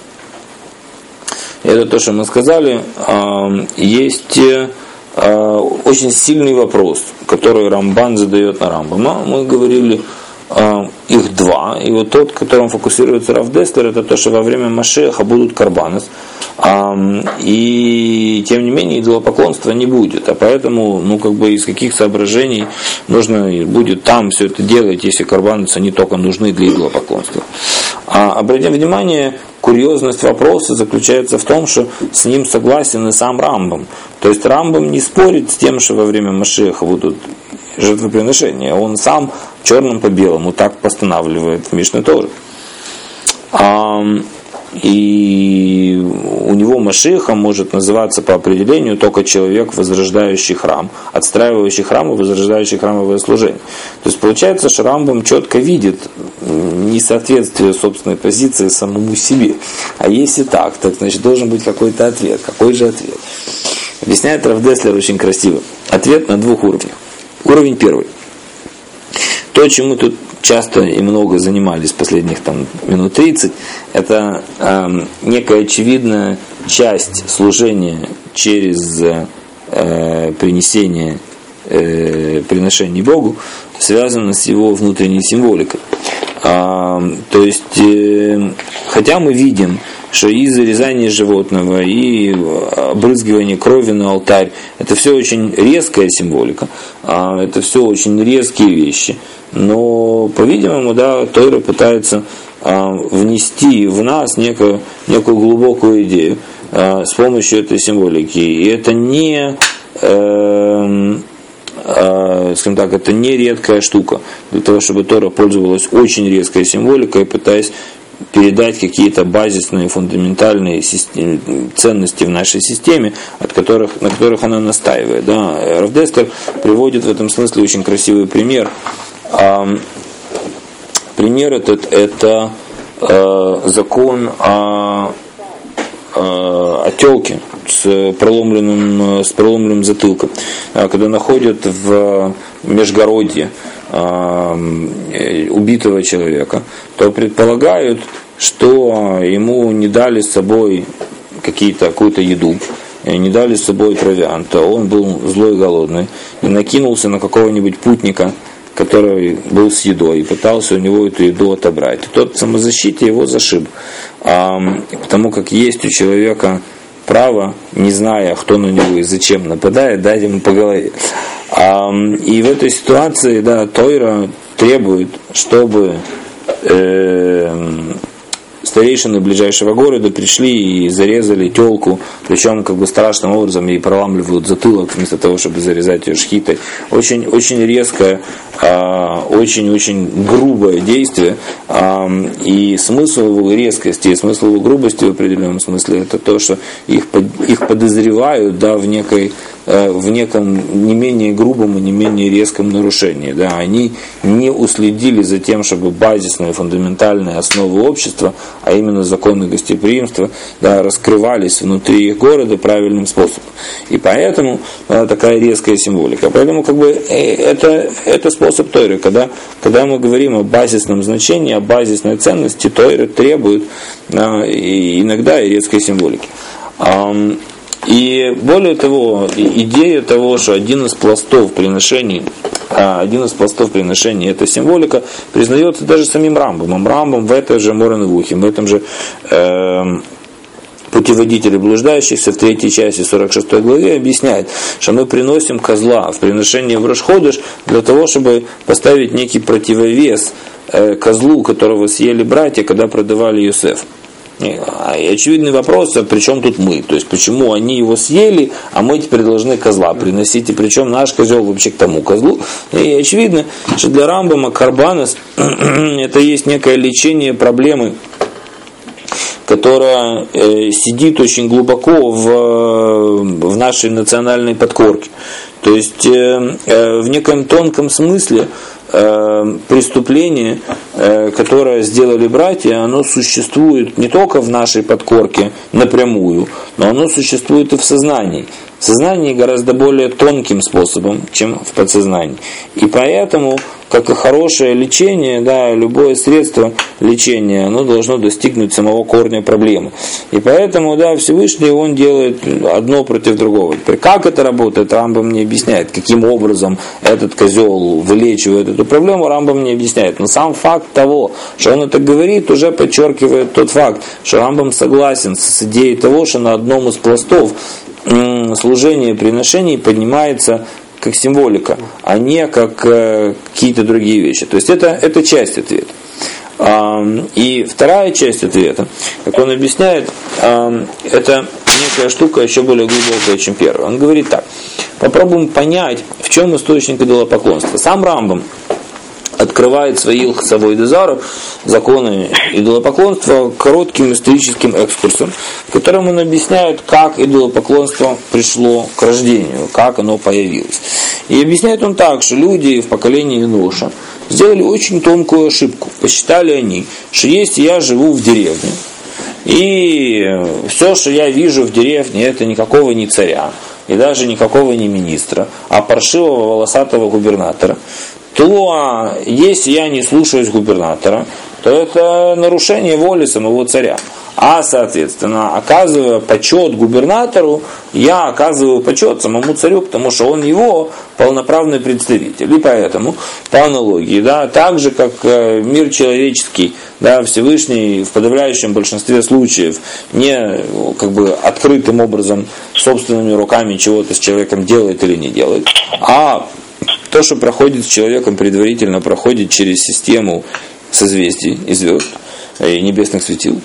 это то, что мы сказали, есть очень сильный вопрос, который Рамбан задает на Рамбама. Мы говорили, их два, и вот тот, которым фокусируется Рав Деслер, это то, что во время Машеха будут карбанос, и тем не менее идолопоклонства не будет, а поэтому, из каких соображений нужно будет там все это делать, если карбаносы не только нужны для идолопоклонства. Обратим внимание, курьезность вопроса заключается в том, что с ним согласен и сам Рамбам. То есть Рамбам не спорит с тем, что во время Машеха будут жертвоприношения. Он сам черным по белому так постанавливает в Мишне Торе. И у него Машиахом может называться по определению только человек, возрождающий храм, отстраивающий храм и возрождающий храмовое служение. То есть получается, что Рамбам четко видит несоответствие собственной позиции самому себе. А если так значит должен быть какой-то ответ. Какой же ответ? Объясняет Рав Деслер очень красиво. Ответ на двух уровнях. Уровень первый. То, чем мы тут часто и много занимались последних минут 30, это некая очевидная часть служения через приношение Богу, связана с его внутренней символикой. То есть, хотя мы видим, что и зарезание животного, и обрызгивание крови на алтарь, это все очень резкая символика, это все очень резкие вещи, но, по-видимому, Тора пытается внести в нас некую глубокую идею с помощью этой символики. И это не, скажем так, это не редкая штука для того, чтобы Тора пользовалась очень резкой символикой, пытаясь передать какие-то базисные, фундаментальные ценности в нашей системе, на которых она настаивает. Рав Деслер приводит в этом смысле очень красивый пример. Пример этот – это закон о телке с проломленным затылком. Когда находят в межгородье убитого человека, то предполагают, что ему не дали с собой какую-то еду, не дали с собой провианта, он был злой и голодный, и накинулся на какого-нибудь путника, который был с едой, и пытался у него эту еду отобрать. И тот в самозащите его зашиб, потому как есть у человека право, не зная, кто на него и зачем нападает, дать ему по голове. И в этой ситуации, Тора требует, чтобы старейшины ближайшего города пришли и зарезали телку, причем страшным образом ей проламливают затылок вместо того, чтобы зарезать ее шхитой. Очень, очень резкое, очень грубое действие. И смысл его резкости, и смысл его грубости в определенном смысле это то, что их подозревают в неком не менее грубом и не менее резком нарушении. Они не уследили за тем, чтобы базисные, фундаментальные основы общества, а именно законы гостеприимства, раскрывались внутри их города правильным способом. И поэтому такая резкая символика. Поэтому это способ Торы. Когда мы говорим о базисном значении, о базисной ценности, Тора требует иногда и резкой символики. И более того, идея того, что один из пластов приношений это символика, признается даже самим Рамбамом. Рамбам в этой же Морен Вухим, в этом же путеводителе блуждающихся в 3 части 46 главе объясняет, что мы приносим козла в приношение в Рош ходеш для того, чтобы поставить некий противовес козлу, которого съели братья, когда продавали Йосеф. И очевидный вопрос, а при чем тут мы? То есть, почему они его съели, а мы теперь должны козла приносить, и причем наш козел вообще к тому козлу? И очевидно, что для Рамбама карбанос это есть некое лечение проблемы, которая сидит очень глубоко в нашей национальной подкорке. То есть, в неком тонком смысле преступление, которое сделали братья, оно существует не только в нашей подкорке напрямую, но оно существует и в сознании. В сознании гораздо более тонким способом, чем в подсознании. И поэтому, как и хорошее лечение, любое средство лечения, оно должно достигнуть самого корня проблемы. И поэтому, Всевышний, он делает одно против другого. Теперь, как это работает, Рамбам не объясняет. Каким образом этот козел вылечивает эту проблему, Рамбам не объясняет. Но сам факт того, что он это говорит, уже подчеркивает тот факт, что Рамбам согласен с идеей того, что на одном из пластов служение приношений поднимается как символика, а не как какие-то другие вещи. То есть это часть ответа. И вторая часть ответа, как он объясняет, это некая штука еще более глубокая, чем первая. Он говорит так: попробуем понять, в чем источник идолопоклонства. Сам Рамбам открывает свои Илхасавой Дезару, законы идолопоклонства, коротким историческим экскурсом, в котором он объясняет, как идолопоклонство пришло к рождению, как оно появилось. И объясняет он так, что люди в поколении Еноша сделали очень тонкую ошибку. Посчитали они, что если я живу в деревне, и все, что я вижу в деревне, это никакого не царя, и даже никакого не министра, а паршивого волосатого губернатора, то если я не слушаюсь губернатора, то это нарушение воли самого царя. А, соответственно, оказывая почет губернатору, я оказываю почет самому царю, потому что он его полноправный представитель. И поэтому, по аналогии, да, так же, как мир человеческий, да, Всевышний в подавляющем большинстве случаев не как бы открытым образом собственными руками чего-то с человеком делает или не делает, а то, что проходит с человеком предварительно, проходит через систему созвездий и звезд, и небесных светил,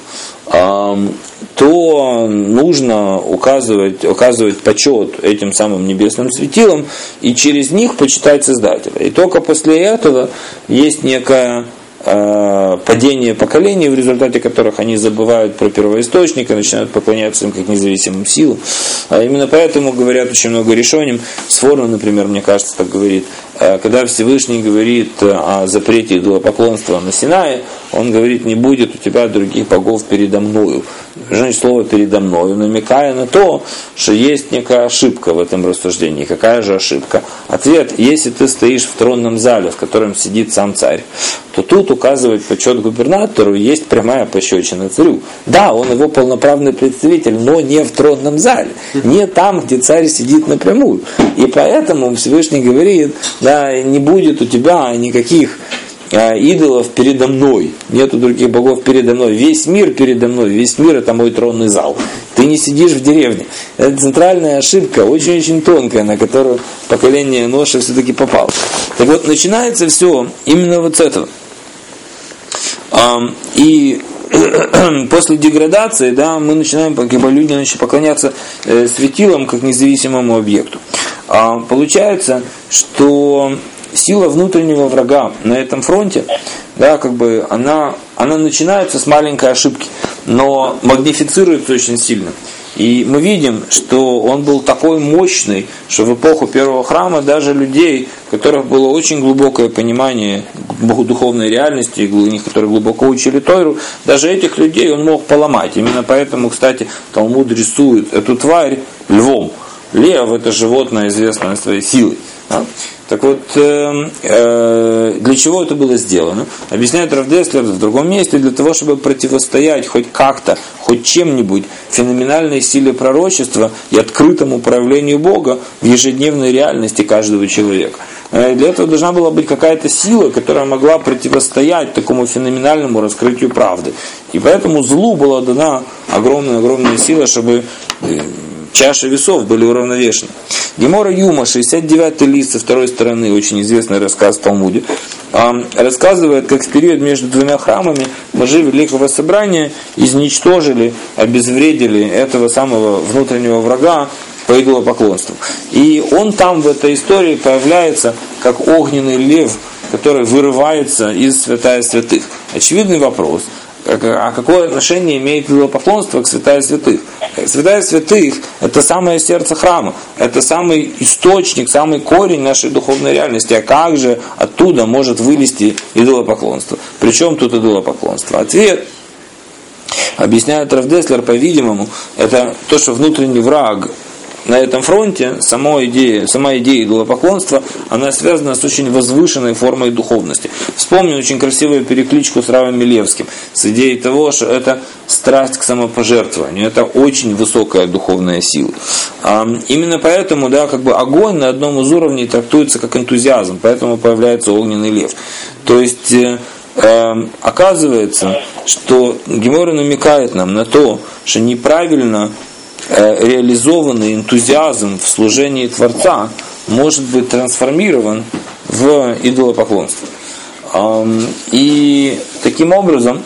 то нужно указывать почет этим самым небесным светилам и через них почитать Создателя. И только после этого есть некое падение поколений, в результате которых они забывают про первоисточник и начинают поклоняться им как независимым силам. А именно поэтому говорят очень много решений. Сфорно, например, мне кажется, так говорит, когда Всевышний говорит о запрете идолопоклонства на Синае, он говорит: не будет у тебя других богов передо мною. Значит, слово «передо мною», намекая на то, что есть некая ошибка в этом рассуждении. Какая же ошибка? Ответ: если ты стоишь в тронном зале, в котором сидит сам царь, то тут указывать почет губернатору есть прямая пощечина царю. Да, он его полноправный представитель, но не в тронном зале, не там, где царь сидит напрямую. И поэтому Всевышний говорит: да, не будет у тебя никаких идолов передо мной, нету других богов передо мной, весь мир передо мной, весь мир это мой тронный зал. Ты не сидишь в деревне. Это центральная ошибка, очень-очень тонкая, на которую поколение Еноша все-таки попало. Так вот, начинается все именно вот с этого. И после деградации, да, мы начинаем, люди начинают поклоняться светилам как независимому объекту. Получается, что сила внутреннего врага на этом фронте, да, как бы она начинается с маленькой ошибки, но магнифицируется очень сильно. И мы видим, что он был такой мощный, что в эпоху первого храма даже людей, у которых было очень глубокое понимание духовной реальности, которые глубоко учили Тойру, даже этих людей он мог поломать. Именно поэтому, кстати, Талмуд рисует эту тварь львом. Лев – это животное, известное своей силой. Да? Так вот, для чего это было сделано? Объясняет Рав Деслер в другом месте: для того, чтобы противостоять хоть как-то, хоть чем-нибудь феноменальной силе пророчества и открытому проявлению Бога в ежедневной реальности каждого человека. Для этого должна была быть какая-то сила, которая могла противостоять такому феноменальному раскрытию правды. И поэтому злу была дана огромная сила, чтобы чаши весов были уравновешены. Гемора Юма, 69-й лист со второй стороны, очень известный рассказ в Талмуде, рассказывает, как в период между двумя храмами мужи Великого Собрания изничтожили, обезвредили этого самого внутреннего врага по идолопоклонству. И он там в этой истории появляется как огненный лев, который вырывается из святая святых. Очевидный вопрос: а какое отношение имеет идолопоклонство к святая святых? Святая святых – это самое сердце храма, это самый источник, самый корень нашей духовной реальности. А как же оттуда может вылезти идолопоклонство? Причем тут идолопоклонство? Ответ, объясняет Рав Деслер, по-видимому, это то, что внутренний враг на этом фронте, сама идея идолопоклонства, она связана с очень возвышенной формой духовности. Вспомню очень красивую перекличку с Равом Милевским, с идеей того, что это страсть к самопожертвованию, это очень высокая духовная сила. Именно поэтому, да, как бы огонь на одном из уровней трактуется как энтузиазм, поэтому появляется огненный лев. То есть оказывается, что Гемора намекает нам на то, что неправильно реализованный энтузиазм в служении Творца может быть трансформирован в идолопоклонство. И таким образом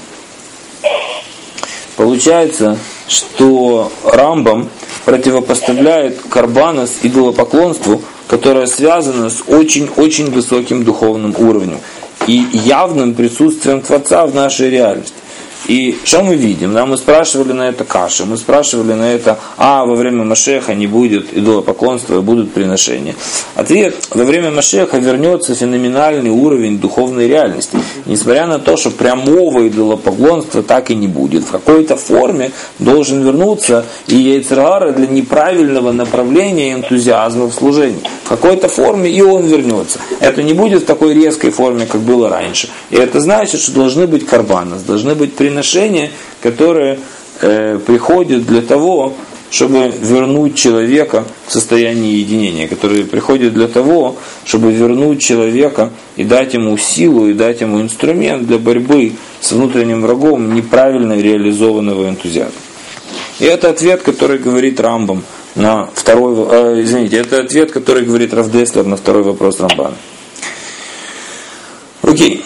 получается, что Рамбам противопоставляет карбанос идолопоклонству, которое связано с очень-очень высоким духовным уровнем. и явным присутствием Творца в нашей реальности. И что мы видим? Да, мы спрашивали на это каши, мы спрашивали на это, во время Машеха не будет идолопоклонства и будут приношения. Ответ: во время Машеха вернется феноменальный уровень духовной реальности. Несмотря на то, что прямого идолопоклонства так и не будет. В какой-то форме должен вернуться и йецер гара для неправильного направления энтузиазма в служении. В какой-то форме и он вернется. Это не будет в такой резкой форме, как было раньше. И это значит, что должны быть карбанос, должны быть приношения, которые приходят для того, чтобы вернуть человека в состояние единения, которые приходят для того, чтобы вернуть человека и дать ему силу, и дать ему инструмент для борьбы с внутренним врагом неправильно реализованного энтузиазма. И это ответ, который говорит Рамбам на второй, это ответ, который говорит Рав Деслер на второй вопрос Рамбана. Окей.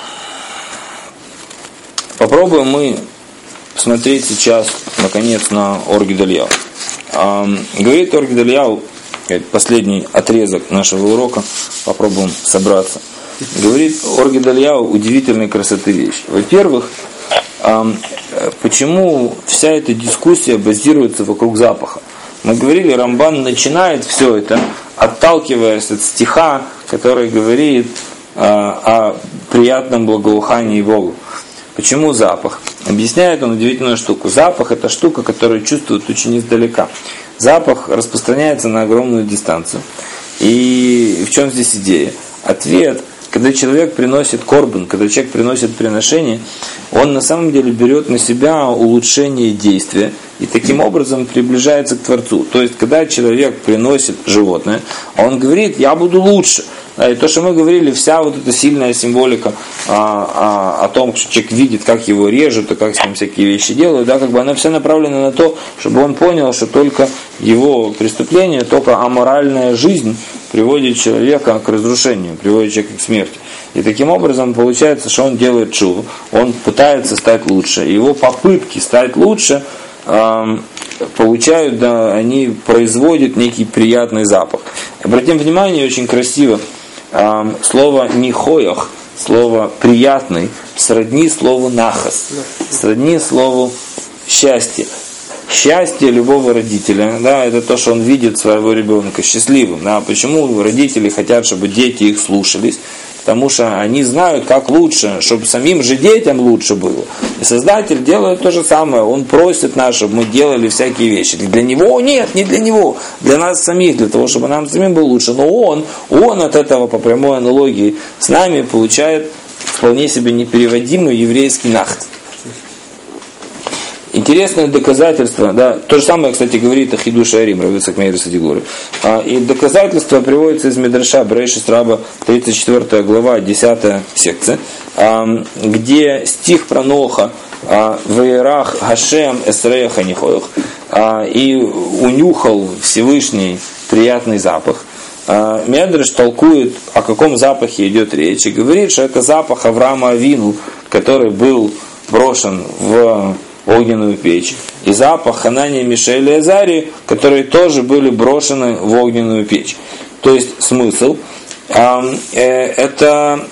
Попробуем мы смотреть сейчас, наконец, на Ор Гедальяу. Говорит Ор Гедальяу, последний отрезок нашего урока, попробуем собраться. Говорит Ор Гедальяу удивительной красоты вещь. Во-первых, почему вся эта дискуссия базируется вокруг запаха? Мы говорили, Рамбан начинает все это, отталкиваясь от стиха, который говорит о приятном благоухании Богу. Почему запах? Объясняет он удивительную штуку. Запах – это штука, которую чувствуют очень издалека. Запах распространяется на огромную дистанцию. И в чем здесь идея? Ответ: когда человек приносит корбан, когда человек приносит приношение, он на самом деле берет на себя улучшение действия и таким образом приближается к Творцу. То есть, когда человек приносит животное, он говорит: я буду лучше. И то, что мы говорили, вся вот эта сильная символика о том, что человек видит, как его режут, и как с ним всякие вещи делают, да, как бы она вся направлена на то, чтобы он понял, что только его преступление, только аморальная жизнь приводит человека к разрушению, приводит человека к смерти. И таким образом получается, что он делает чуву, он пытается стать лучше. Его попытки стать лучше получают, да, они производят некий приятный запах. Обратим внимание, очень красиво, слово «нихоях», слово «приятный», сродни слову «нахас», сродни слову «счастье». Счастье любого родителя, да, это то, что он видит своего ребенка счастливым. Да. Почему родители хотят, чтобы дети их слушались? Потому что они знают, как лучше, чтобы самим же детям лучше было. И Создатель делает то же самое. Он просит нас, чтобы мы делали всякие вещи. Для него нет, не для него. Для нас самих, для того, чтобы нам самим было лучше. Но он от этого, по прямой аналогии с нами, получает вполне себе непереводимый еврейский нахт. Интересное доказательство, да, то же самое, кстати, говорит о Хидуш Арим, Рав Ицхак Меир Садигуры. И доказательство приводится из Мидраша Брешис Раба, 34 глава, 10 секция, где стих про Ноха «Ваерах Хашем Эсреха Нихоях» и унюхал Всевышний приятный запах. Медреш толкует, о каком запахе идет речь, и говорит, что это запах Авраама Авину, который был брошен в огненную печь, и запах Ханания, Мишаэля и Азарии, которые тоже были брошены в огненную печь. То есть смысл это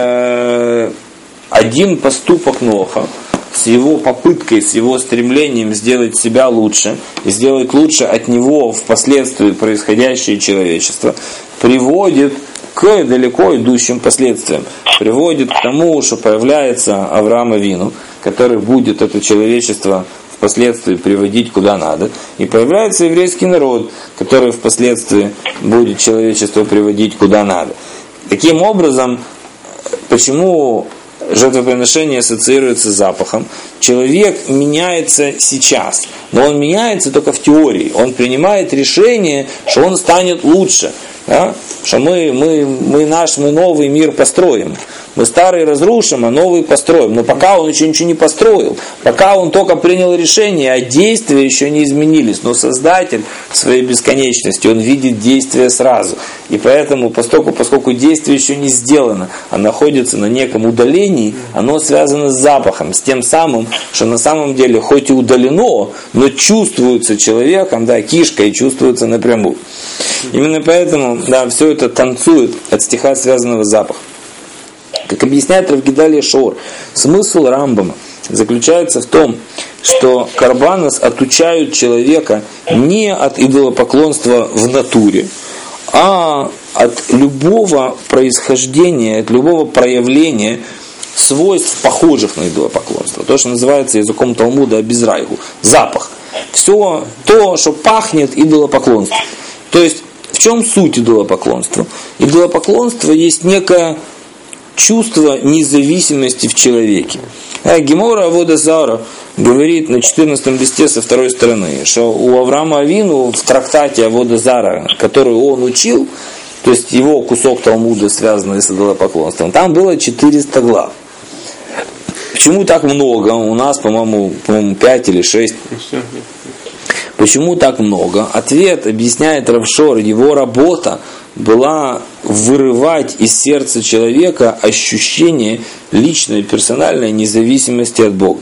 один поступок Ноха с его попыткой, с его стремлением сделать себя лучше и сделать лучше от него впоследствии происходящее человечество, приводит к далеко идущим последствиям. Приводит к тому, что появляется Авраам Авину, который будет это человечество впоследствии приводить куда надо. И появляется еврейский народ, который впоследствии будет человечество приводить куда надо. Таким образом, почему жертвоприношение ассоциируется с запахом? Человек меняется сейчас, но он меняется только в теории. Он принимает решение, что он станет лучше. Да? Что мы новый мир построим. Мы старый разрушим, а новый построим. Но пока он еще ничего не построил. Пока он только принял решение, а действия еще не изменились. Но Создатель в своей бесконечности, он видит действия сразу. И поэтому, поскольку действие еще не сделано, а находится на неком удалении, оно связано с запахом, с тем самым, что на самом деле хоть и удалено, но чувствуется человеком, да, кишкой чувствуется напрямую. Именно поэтому, да, все это танцует от стиха, связанного с запахом. Как объясняет Рав Гедалия Шор, смысл Рамбама заключается в том, что карбанос отучают человека не от идолопоклонства в натуре, а от любого происхождения, от любого проявления свойств, похожих на идолопоклонство. То, что называется языком Талмуда абизрайгу, запах. Все то, что пахнет идолопоклонством. То есть, в чем суть идолопоклонства? Идолопоклонство есть некое чувство независимости в человеке. Гемора Авода Зара говорит на 14 листе со второй стороны, что у Авраама Авину в трактате Авода Зара, который он учил, то есть его кусок Талмуда, связанный с идолопоклонством, там было 400 глав. Почему так много? У нас, по-моему, 5 или 6. Почему так много? Ответ объясняет Рав Шор. Его работа была вырывать из сердца человека ощущение личной, персональной независимости от Бога.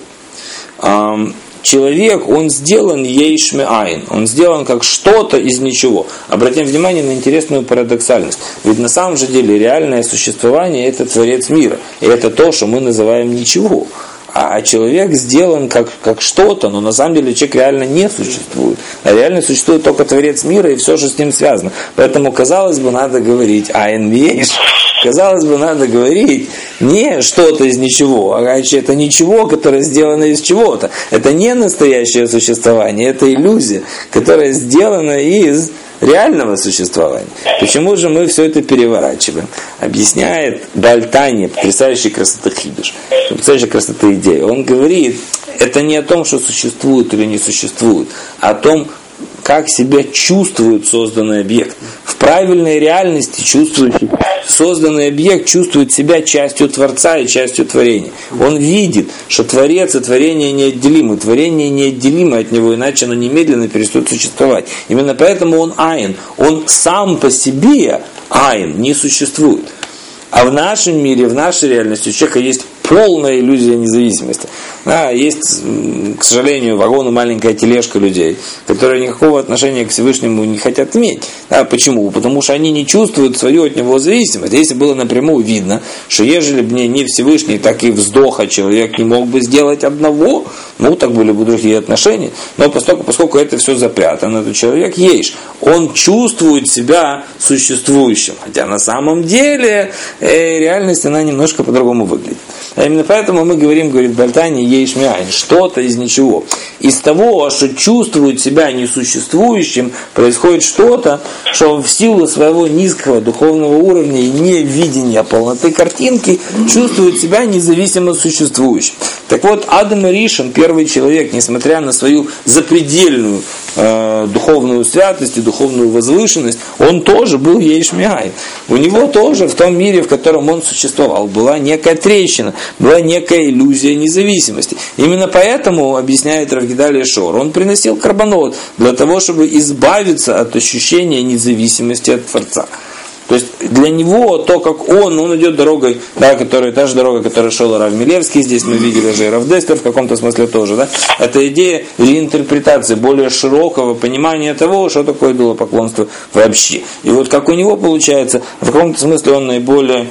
Человек, он сделан ейшме айн, он сделан как что-то из ничего. Обратим внимание на интересную парадоксальность. Ведь на самом же деле реальное существование – это Творец мира. И это то, что мы называем ничего. А человек сделан как что-то, но на самом деле человек реально не существует. А реально существует только Творец мира и все, что с ним связано. Поэтому, казалось бы, надо говорить айн ейш. Казалось бы, надо говорить не что-то из ничего, а это ничего, которое сделано из чего-то. Это не настоящее существование, это иллюзия, которая сделана из реального существования. Почему же мы все это переворачиваем? Объясняет Бальтани, потрясающей красоты хидуш, потрясающей красоты идеи. Он говорит, это не о том, что существует или не существует, а о том, как себя чувствует созданный объект. В правильной реальности чувствующий созданный объект чувствует себя частью Творца и частью творения. Он видит, что Творец и творение неотделимы. Творение неотделимо от него, иначе оно немедленно перестает существовать. Именно поэтому он айн. Он сам по себе айн, не существует. А в нашем мире, в нашей реальности у человека есть полная иллюзия независимости. Да, есть, к сожалению, вагон и маленькая тележка людей, которые никакого отношения к Всевышнему не хотят иметь. Да, почему? Потому что они не чувствуют свою от него зависимость. Если было напрямую видно, что ежели бы не Всевышний, так и вздоха человек не мог бы сделать одного, так были бы другие отношения. Но поскольку это все запрятано, то человек есть. Он чувствует себя существующим. Хотя на самом деле реальность, она немножко по-другому выглядит. А именно поэтому мы говорим, говорит Бальтани, ейшмиайн, что-то из ничего. Из того, что чувствует себя несуществующим, происходит что-то, что в силу своего низкого духовного уровня и невидения полноты картинки чувствует себя независимо существующим. Так вот, Адам Ришон, первый человек, несмотря на свою запредельную духовную святость и духовную возвышенность, он тоже был ейшмиайн. У него тоже в том мире, в котором он существовал, была некая трещина, была некая иллюзия независимости. Именно поэтому, объясняет Рав Гедалия Шор, он приносил карбонот для того, чтобы избавиться от ощущения независимости от Творца. То есть для него то, как он идет дорогой, да, та же дорога, которая шел Рав Милевский, здесь мы видели же Рав Деслер в каком-то смысле тоже, да, это идея реинтерпретации, более широкого понимания того, что такое идолопоклонство вообще. И вот как у него получается, в каком-то смысле он наиболее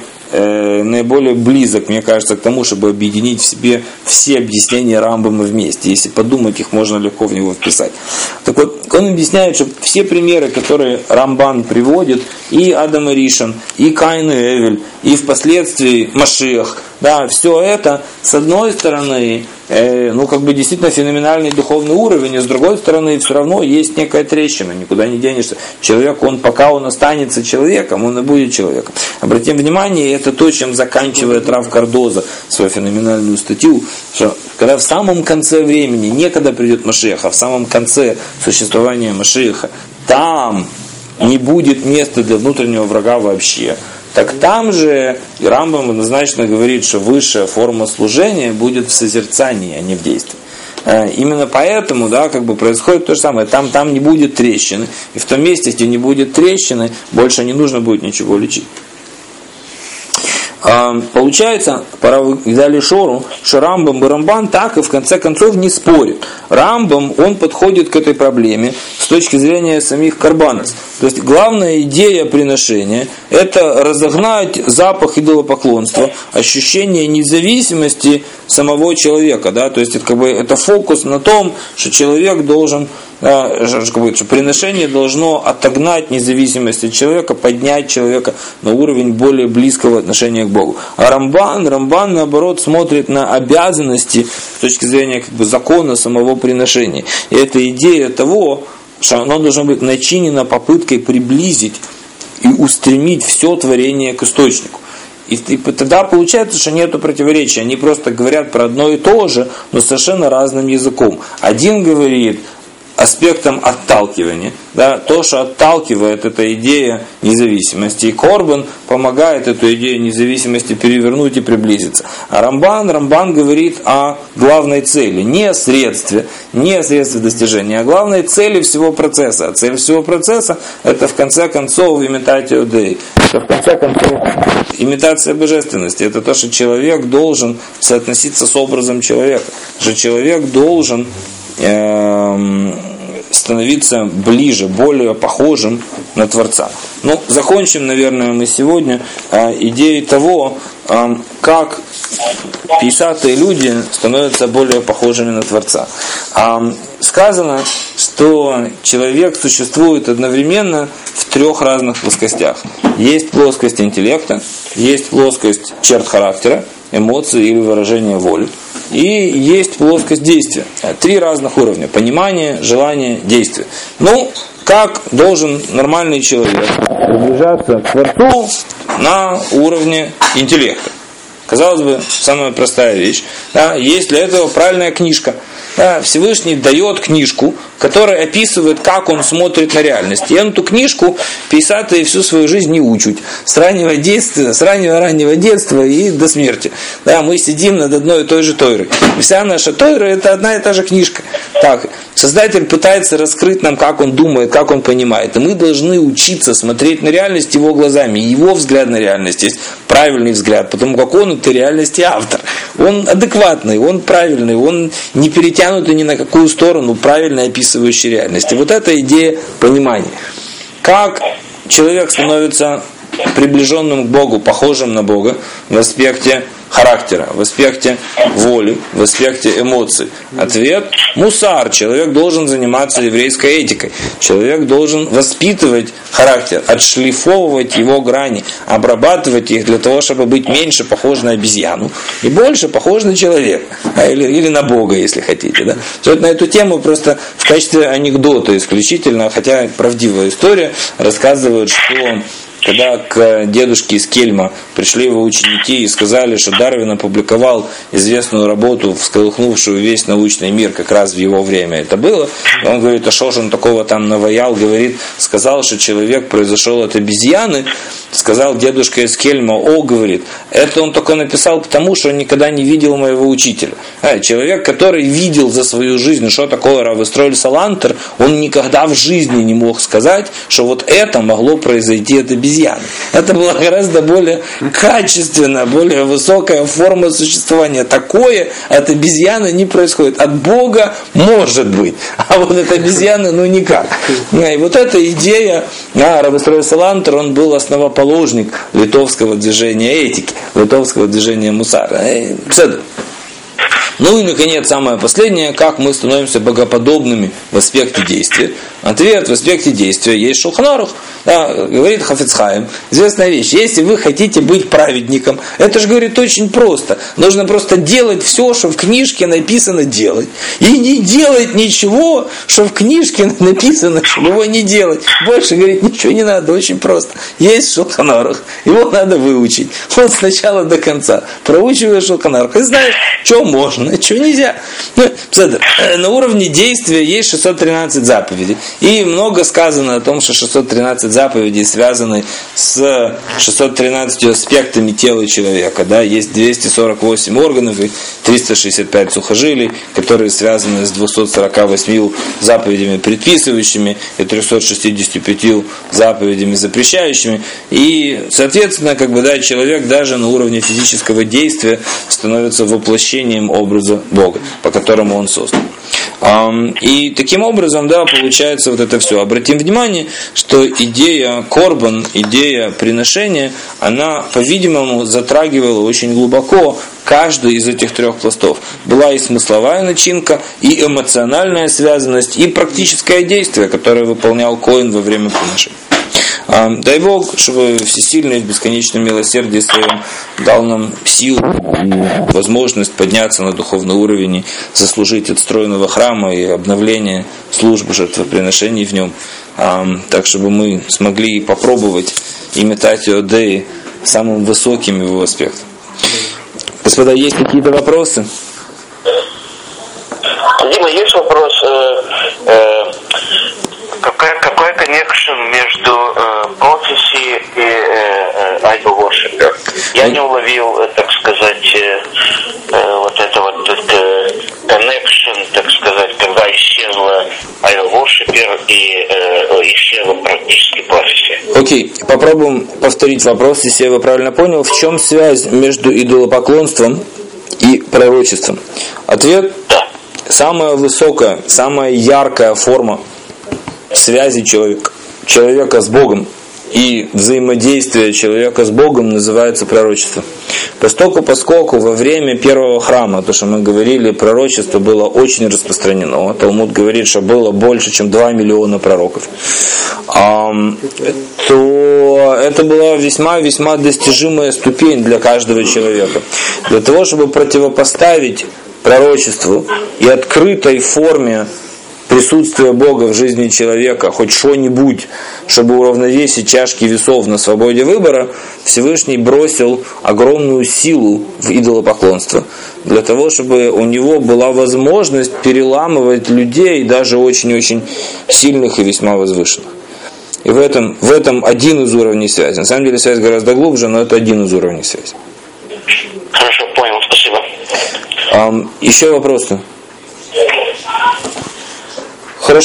близок, мне кажется, к тому, чтобы объединить в себе все объяснения Рамбама вместе. Если подумать, их можно легко в него вписать. Так вот, он объясняет, что все примеры, которые Рамбан приводит, и Адам и Ришон, и Каин и Эвель, и впоследствии Машиах, да, все это, с одной стороны, действительно феноменальный духовный уровень, и с другой стороны, все равно есть некая трещина, никуда не денешься. Человек, пока он останется человеком, он и будет человеком. Обратим внимание, это то, чем заканчивает Рав Кардоза свою феноменальную статью, что когда в самом конце времени, не когда придет Машиах, а в самом конце существования Машиаха, там не будет места для внутреннего врага вообще. Так там же Рамбам однозначно говорит, что высшая форма служения будет в созерцании, а не в действии. Именно поэтому, происходит то же самое. Там не будет трещины. И в том месте, где не будет трещины, больше не нужно будет ничего лечить. Получается, пора дали Шору, что Рамбам и Рамбан так и в конце концов не спорят. Рамбам, он подходит к этой проблеме с точки зрения самих карбанос. То есть главная идея приношения – это разогнать запах идолопоклонства, ощущение независимости самого человека. Да? То есть это фокус на том, что человек должен, что приношение должно отогнать независимость от человека, поднять человека на уровень более близкого отношения к Богу. А Рамбан наоборот смотрит на обязанности с точки зрения закона самого приношения. И это идея того, что оно должно быть начинено попыткой приблизить и устремить все творение к источнику. И тогда получается, что нет противоречия. Они просто говорят про одно и то же, но совершенно разным языком. Один говорит аспектом отталкивания, да, то, что отталкивает, эта идея независимости. И Корбан помогает эту идею независимости перевернуть и приблизиться. А Рамбан говорит о главной цели, не о средстве достижения, а о главной цели всего процесса. А цель всего процесса – это в конце концов имитатио Дей. Это в конце концов имитация божественности. Это то, что человек должен соотноситься с образом человека. Что человек должен становиться ближе, более похожим на Творца. Ну, закончим, наверное, мы сегодня идеей того, как 50-е люди становятся более похожими на Творца. Сказано, что человек существует одновременно в 3 разных плоскостях. Есть плоскость интеллекта, есть плоскость черт характера, эмоций или выражения воли. И есть плоскость действия. 3 разных уровня. Понимание, желание, действие. Ну, как должен нормальный человек приближаться к Творцу на уровне интеллекта? Казалось бы, самая простая вещь. Да, есть для этого правильная книжка. Да, Всевышний дает книжку, которая описывает, как он смотрит на реальность. И эту книжку 50-е всю свою жизнь не учат. С раннего раннего детства и до смерти. Да, мы сидим над одной и той же Тойрой. Вся наша Тойра – это одна и та же книжка. Так, Создатель пытается раскрыть нам, как он думает, как он понимает. И мы должны учиться смотреть на реальность его глазами. Его взгляд на реальность есть правильный взгляд, потому как он этой реальности автор. Он адекватный, он правильный, он не перетянутый ни на какую сторону, правильно описывающий реальность. И вот эта идея понимания. Как человек становится приближенным к Богу, похожим на Бога в аспекте характера, в аспекте воли, в аспекте эмоций. Ответ – мусар. Человек должен заниматься еврейской этикой. Человек должен воспитывать характер, отшлифовывать его грани, обрабатывать их для того, чтобы быть меньше похож на обезьяну и больше похож на человека. Или на Бога, если хотите. Да? Вот на эту тему просто в качестве анекдота исключительно, хотя правдивая история, рассказывают, что когда к дедушке из Кельма пришли его ученики и сказали, что Дарвин опубликовал известную работу, всколыхнувшую весь научный мир, как раз в его время это было, он говорит, а что же он такого там наваял, говорит, сказал, что человек произошел от обезьяны, сказал дедушка из Кельма, говорит, это он только написал потому, что он никогда не видел моего учителя. Человек, который видел за свою жизнь, что такое Рав Исроэль Салантер, он никогда в жизни не мог сказать, что вот это могло произойти от обезьяны. Это была гораздо более качественная, более высокая форма существования. Такое от обезьяны не происходит. От Бога может быть. А вот от обезьяны никак. И вот эта идея, Рав Исроэль Салантер, он был основоположник литовского движения этики, литовского движения мусара. Ну и, наконец, самое последнее, как мы становимся богоподобными в аспекте действия. Ответ в аспекте действия есть Шулхан Арух, говорит Хафец Хаим. Известная вещь, если вы хотите быть праведником, это же, говорит, очень просто. Нужно просто делать все, что в книжке написано делать. И не делать ничего, что в книжке написано, чтобы его не делать. Больше, говорит, ничего не надо, очень просто. Есть Шулхан Арух, его надо выучить. Вот с начала до конца. Проучиваешь Шулхан Арух и знаешь, что можно, что нельзя. На уровне действия есть 613 заповедей. И много сказано о том, что 613 заповедей связаны с 613 аспектами тела человека. Да? Есть 248 органов и 365 сухожилий, которые связаны с 248 заповедями предписывающими и 365 заповедями запрещающими. И, соответственно, человек даже на уровне физического действия становится воплощением образа Бога, по которому он создан. И таким образом, получается вот это все. Обратим внимание, что идея корбан, идея приношения, она, по-видимому, затрагивала очень глубоко каждый из этих трех пластов. Была и смысловая начинка, и эмоциональная связанность, и практическое действие, которое выполнял коэн во время приношения. Дай Бог, чтобы Всесильный в бесконечном милосердии Своем дал нам силу и возможность подняться на духовный уровень и заслужить отстроенного храма и обновления службы жертвоприношений в нем, так чтобы мы смогли попробовать имитатио Деи самым высоким его аспектом. Господа, есть какие-то вопросы? Дима, есть вопрос. Какой коннекшн между prophecy и idol worship? Я не уловил, так сказать, вот это вот connection, так сказать, когда исчезла idol worshipper и исчезла практически prophecy. Окей, попробуем повторить вопрос, если я его правильно понял. В чем связь между идолопоклонством и пророчеством? Ответ: самая высокая, самая яркая форма связи человека с Богом и взаимодействия человека с Богом называется пророчество. Поскольку во время первого храма, то, что мы говорили, пророчество было очень распространено. Талмуд говорит, что было больше, чем 2 миллиона пророков. То это была весьма достижимая ступень для каждого человека. Для того, чтобы противопоставить пророчеству и открытой форме присутствие Бога в жизни человека, хоть что-нибудь, чтобы уравновесить чашки весов на свободе выбора, Всевышний бросил огромную силу в идолопоклонство, для того, чтобы у него была возможность переламывать людей, даже очень-очень сильных и весьма возвышенных. И в этом один из уровней связи. На самом деле связь гораздо глубже, но это один из уровней связи. Хорошо, понял, спасибо. Еще вопросы?